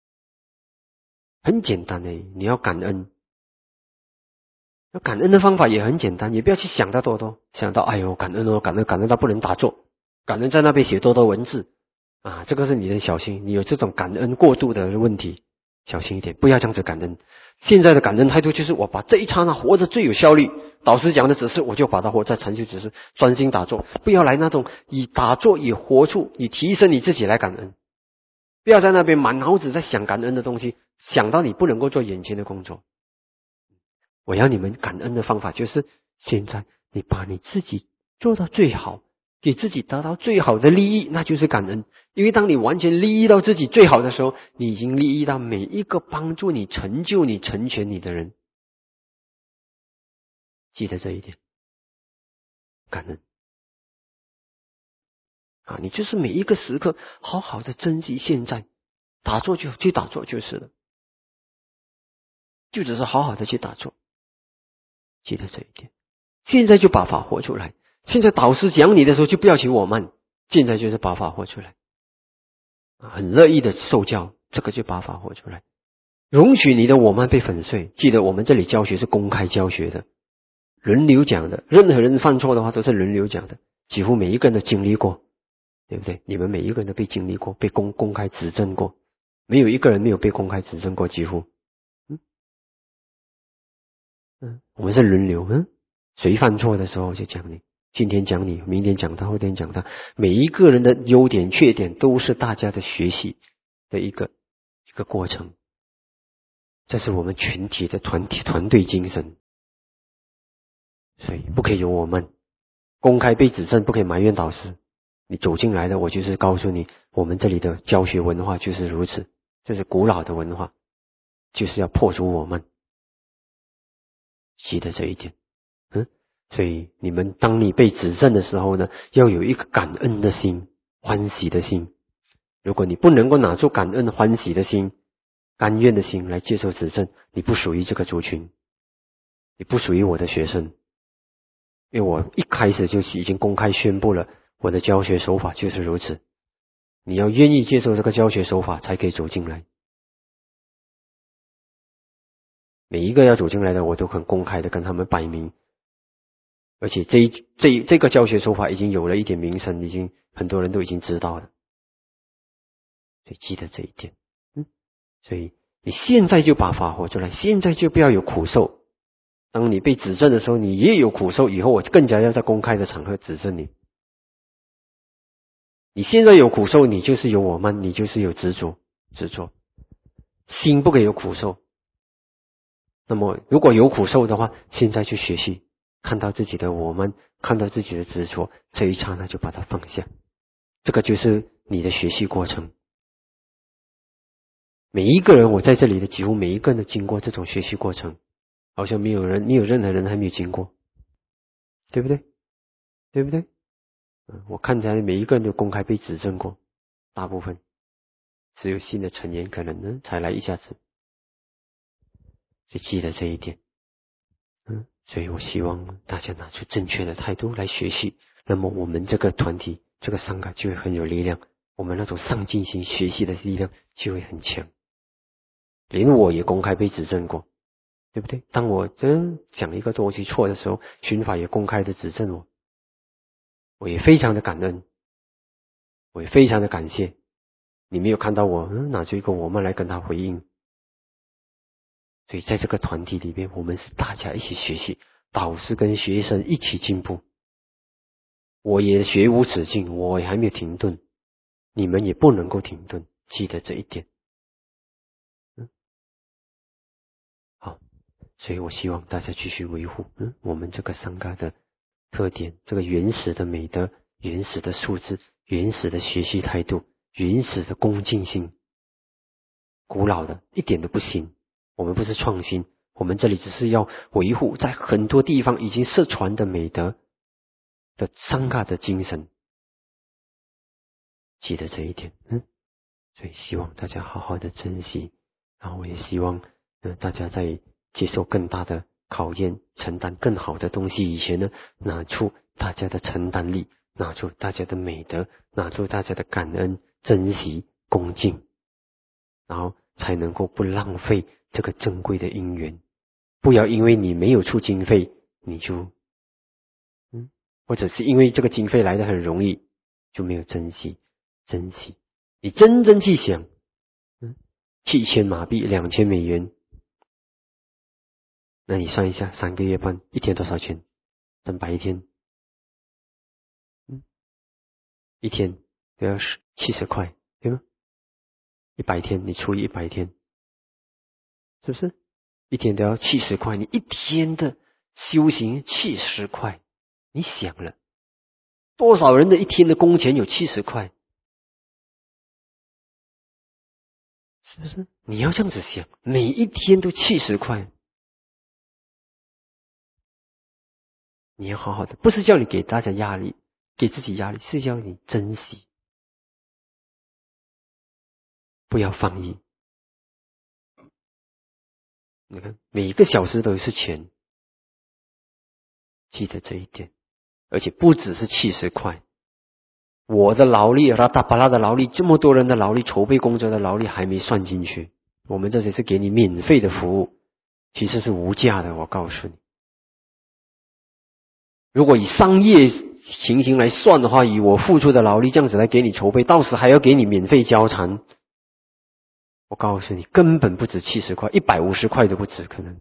很简单诶，你要感恩。要感恩的方法也很简单，也不要去想到多多，想到哎呦感恩哦，感恩感恩到不能打坐，感恩在那边写多多文字啊，这个是你的小心，你有这种感恩过度的问题，小心一点，不要这样子感恩。现在的感恩态度就是我把这一刹那活着最有效率，导师讲的指示我就把它活在禅修指示，专心打坐，不要来那种以打坐以活处，以提升你自己来感恩，不要在那边满脑子在想感恩的东西，想到你不能够做眼前的工作。我要你们感恩的方法就是现在你把你自己做到最好，给自己得到最好的利益，那就是感恩。因为当你完全利益到自己最好的时候，你已经利益到每一个帮助你成就你成全你的人，记得这一点，感恩啊！你就是每一个时刻好好的珍惜现在，打坐就去打坐就是了，就只是好好的去打坐，记得这一点。现在就把法活出来。现在导师讲你的时候就不要求我慢，现在就是把法活出来，很乐意的受教，这个就把法活出来，容许你的我慢被粉碎。记得我们这里教学是公开教学的，轮流讲的，任何人犯错的话都是轮流讲的，几乎每一个人都经历过，对不对？你们每一个人都被经历过，被公公开指正过，没有一个人没有被公开指正过，几乎。嗯嗯，我们是轮流，嗯，谁犯错的时候就讲你，今天讲你，明天讲他，后天讲他，每一个人的优点缺点都是大家的学习的一个一个过程，这是我们群体的团体团队精神，所以不可以有我们公开被指正，不可以埋怨导师。你走进来的，我就是告诉你，我们这里的教学文化就是如此，这是古老的文化，就是要破除我们，记得这一点。嗯，所以你们当你被指正的时候呢，要有一个感恩的心，欢喜的心。如果你不能够拿出感恩欢喜的心，甘愿的心来接受指正，你不属于这个族群，你不属于我的学生。因为我一开始就已经公开宣布了，我的教学手法就是如此，你要愿意接受这个教学手法才可以走进来。每一个要走进来的我都很公开的跟他们摆明，而且这一这这个教学手法已经有了一点名声，已经很多人都已经知道了，所以记得这一点。嗯，所以你现在就把法活出来，现在就不要有苦受。当你被指正的时候，你也有苦受，以后我更加要在公开的场合指正你。你现在有苦受，你就是有我慢，你就是有执着执着，心不可以有苦受。那么如果有苦受的话，现在去学习，看到自己的我慢，看到自己的执着，这一刹那就把它放下，这个就是你的学习过程。每一个人，我在这里的几乎每一个人都经过这种学习过程，好像没有人，没有任何人还没有经过，对不对？对不对？我看起来每一个人都公开被指正过，大部分只有新的成员可能呢才来一下子，就记得这一点。嗯，所以我希望大家拿出正确的态度来学习，那么我们这个团体这个桑卡就会很有力量，我们那种上进心学习的力量就会很强。连我也公开被指正过，对不对？当我真讲一个东西错的时候，巡法也公开的指正我，我也非常的感恩，我也非常的感谢。你没有看到我嗯拿出一个我们来跟他回应。所以在这个团体里面，我们是大家一起学习，导师跟学生一起进步。我也学无止境，我也还没有停顿，你们也不能够停顿，记得这一点。嗯，好，所以我希望大家继续维护嗯我们这个桑嘎的特点，这个原始的美德、原始的素质、原始的学习态度、原始的恭敬心，古老的一点都不新。我们不是创新，我们这里只是要维护在很多地方已经失传的美德的桑嘎的精神，记得这一点。嗯，所以希望大家好好的珍惜，然后我也希望呃大家在接受更大的考验，承担更好的东西以前呢，拿出大家的承担力，拿出大家的美德，拿出大家的感恩、珍惜、恭敬，然后才能够不浪费这个珍贵的因缘。不要因为你没有出经费，你就嗯，或者是因为这个经费来得很容易，就没有珍惜珍惜。你真正去想，嗯，七千马币两千美元，那你算一下，三个月半，一天多少钱？三百一天，嗯，一天都要十七十块，对吗？一百天，你除以一百天，是不是？一天都要七十块，你一天的修行七十块，你想了多少人的一天的工钱有七十块？是不是？你要这样子想，每一天都七十块，你要好好的，不是叫你给大家压力，给自己压力，是叫你珍惜，不要放逸。你看，每一个小时都是钱，记得这一点，而且不只是七十块。我的劳力，拉达巴拉的劳力，这么多人的劳力，筹备工作的劳力还没算进去。我们这里是给你免费的服务，其实是无价的。我告诉你，如果以商业情形来算的话，以我付出的劳力这样子来给你筹备，到时还要给你免费交缠，我告诉你，根本不止七十块，一百五十块都不止，可能。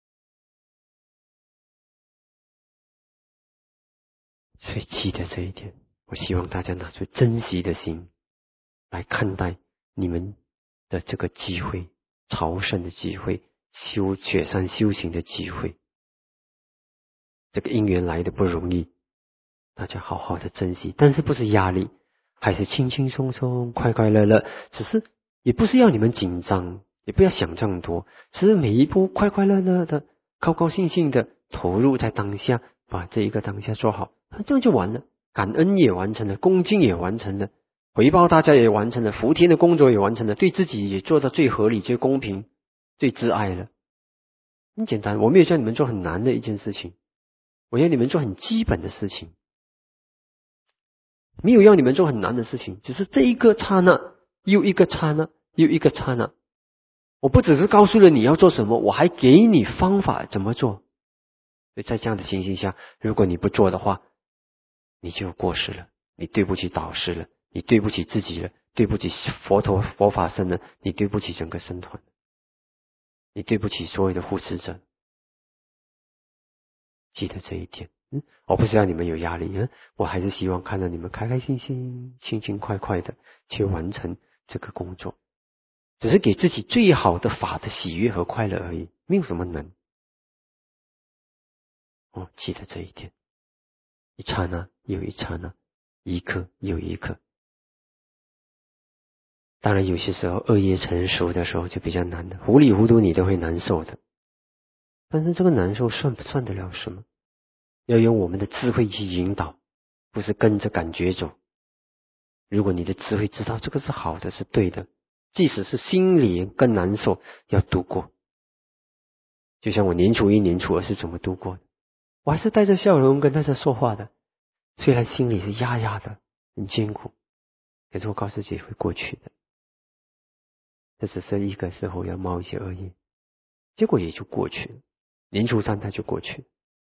所以记得这一点，我希望大家拿出珍惜的心来看待你们的这个机会，朝圣的机会，修雪山修行的机会。这个因缘来的不容易，大家好好的珍惜，但是不是压力，还是轻轻松松、快快乐乐，只是也不是要你们紧张，也不要想这么多，只是每一步快快乐乐的、高高兴兴的投入在当下，把这一个当下做好，这样就完了。感恩也完成了，恭敬也完成了，回报大家也完成了，福田的工作也完成了，对自己也做到最合理、最公平、最自爱了。很简单，我没有叫你们做很难的一件事情，我要你们做很基本的事情，没有要你们做很难的事情，只是这一个刹那又一个刹那又一个刹那。我不只是告诉了你要做什么，我还给你方法怎么做。所以在这样的情形下，如果你不做的话，你就过失了，你对不起导师了，你对不起自己了，对不起佛陀佛法僧了，你对不起整个僧团，你对不起所有的护持者。记得这一点。嗯，我不是让你们有压力，嗯，我还是希望看到你们开开心心、轻轻快快的去完成这个工作，只是给自己最好的法的喜悦和快乐而已，没有什么难。哦，记得这一点。一刹那又一刹那，一刻又一刻。当然有些时候恶业成熟的时候就比较难的，糊里糊涂你都会难受的。但是这个难受算不算得了什么？要用我们的智慧去引导，不是跟着感觉走。如果你的智慧知道这个是好的，是对的， 即使是心里更难受，要度过。就像我年初一年初二是怎么度过的，我还是带着笑容跟大家说话的，虽然心里是压压的，很艰苦，可是我告诉自己会过去的。这只是一个时候要冒一些恶业，结果也就过去了。年初三它就过去了，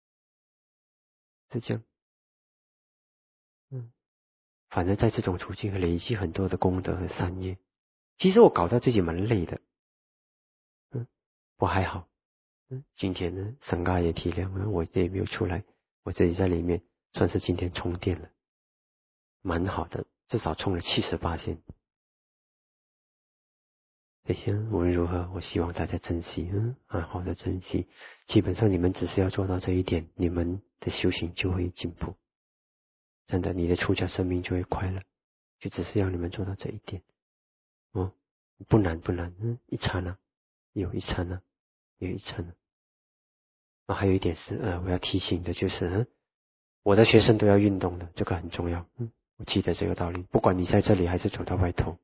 是这样。嗯，反正在这种处境累积很多的功德和善业，其实我搞到自己蛮累的。嗯，我还好。嗯，今天呢，三嘎也体谅了，我也没有出来，我自己在里面算是今天充电了，蛮好的，至少充了七十八千。这些无论如何，我希望大家珍惜，嗯，好好的珍惜。基本上你们只是要做到这一点，你们的修行就会进步。真的，你的出家生命就会快乐，就只是要你们做到这一点。哦，不难不难，嗯，一刹那，有一刹那，有一刹那。啊，还有一点是，呃，我要提醒的就是，嗯，我的学生都要运动的，这个很重要。嗯，我记得这个道理，不管你在这里还是走到外头，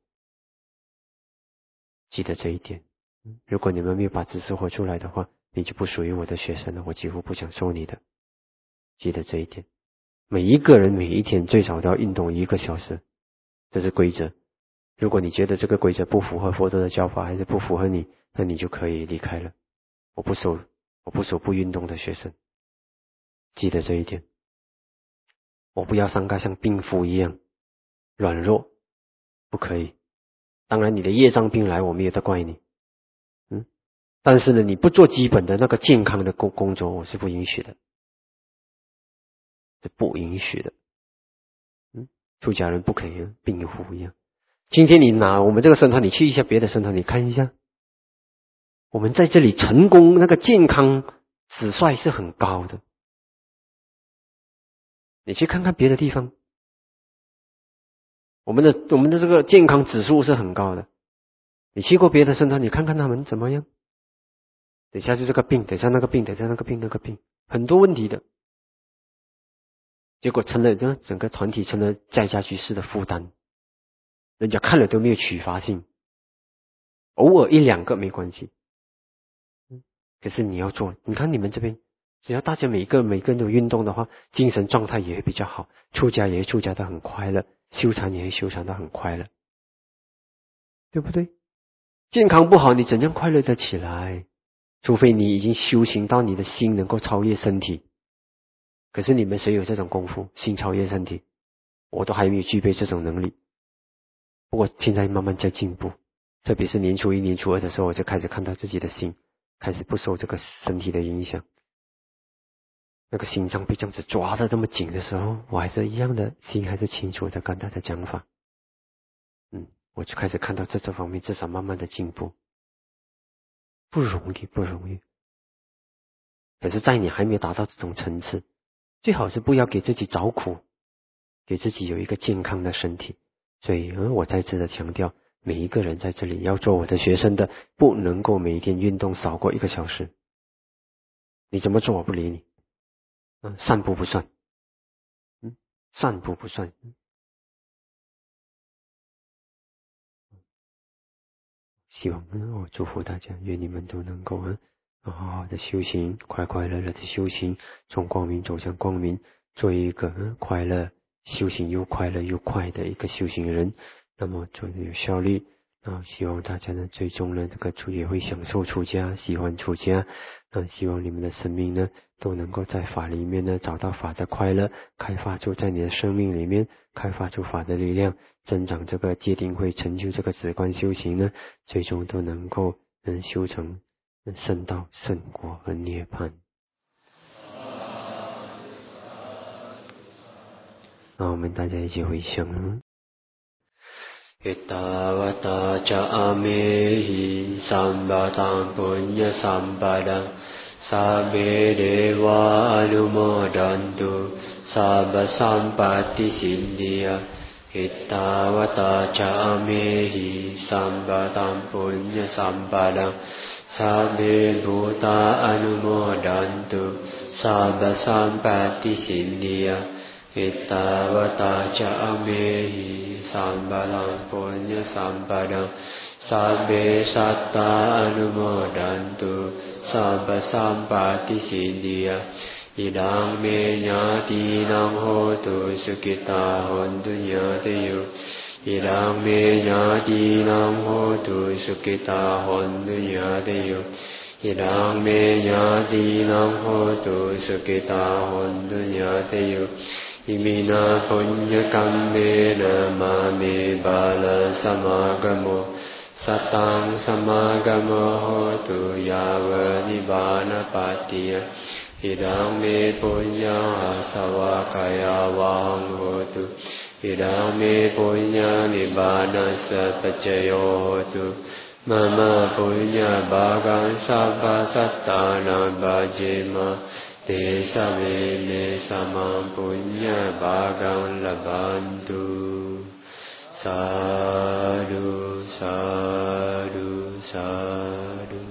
记得这一点。嗯，如果你们没有把知识活出来的话，你就不属于我的学生了，我几乎不想收你的。记得这一点，每一个人每一天最少都要运动一个小时，这是规则。如果你觉得这个规则不符合佛陀的教法，还是不符合你，那你就可以离开了。我不收，我不收不运动的学生，记得这一点。我不要伤害像病夫一样软弱，不可以。当然你的业障病来，我没有得怪你，嗯，但是呢，你不做基本的那个健康的工工作，我是不允许的，是不允许的。嗯，出家人不可以病夫一样。今天你拿我们这个僧团，你去一下别的僧团，你看一下，我们在这里成功那个健康指数是很高的。你去看看别的地方，我们的我们的这个健康指数是很高的。你去过别的僧团，你看看他们怎么样？等下就这个病，等下那个病，等下那个病那个病，很多问题的。结果成了呢，整个团体成了在家居士的负担，人家看了都没有启发性，偶尔一两个没关系。可是你要做，你看你们这边，只要大家每一个每个人都运动的话，精神状态也会比较好，出家也会出家的很快乐，修禅也会修禅的很快乐，对不对？健康不好，你怎样快乐得起来？除非你已经修行到你的心能够超越身体。可是你们谁有这种功夫，心超越身体？我都还没有具备这种能力。不过现在慢慢在进步，特别是年初一年初二的时候，我就开始看到自己的心开始不受这个身体的影响。那个心脏被这样子抓得这么紧的时候，我还是一样的心还是清楚的跟他的讲法。嗯，我就开始看到这这方面至少慢慢的进步，不容易不容易。可是在你还没有达到这种层次，最好是不要给自己找苦，给自己有一个健康的身体。所以，嗯，我再次的强调，每一个人在这里要做我的学生的，不能够每天运动少过一个小时。你怎么做我不理你。嗯，散步不算。嗯，散步不算。嗯，希望嗯，我祝福大家，愿你们都能够嗯，好好的修行，快快乐乐的修行，从光明走向光明，做一个嗯快乐修行又快乐又快的一个修行人，那么做的有效率。啊，希望大家呢，最终呢，这个出也会享受出家，喜欢出家。啊，希望你们的生命呢，都能够在法里面呢，找到法的快乐，开发出在你的生命里面，开发出法的力量，增长这个戒定慧，成就这个止观修行呢，最终都能够能修成圣道、圣果和涅槃。那我们大家一起回向。Ittavata ca amehi sambatam punya sampadam sabbe deva anumodantu sabba sampatti siddhya Ittavata ca amehi sambatam punya sampadam sabbe bhuta anumodantu sabba sampatti siddhya ittavata ca amehi sambalang punya sampadang sabbe satta anumodantu sabba sampati siddhya idang me nyati nang hotu sukita hontu nyatayu idang me nyati nang hotu sukita hontu nyatayu idang me nyati nang hotu sukita hontu nyatayu imina punya kammena mame bala samagamo satang samagamo hotu yava nibbana patiya idang me punya sawakaya wahang hotu idang me punya nibbana sapacayo hotu mama punya bagang sabba sattana bhajema te save me samam punya bagang labantu sadhu sadhu sadhu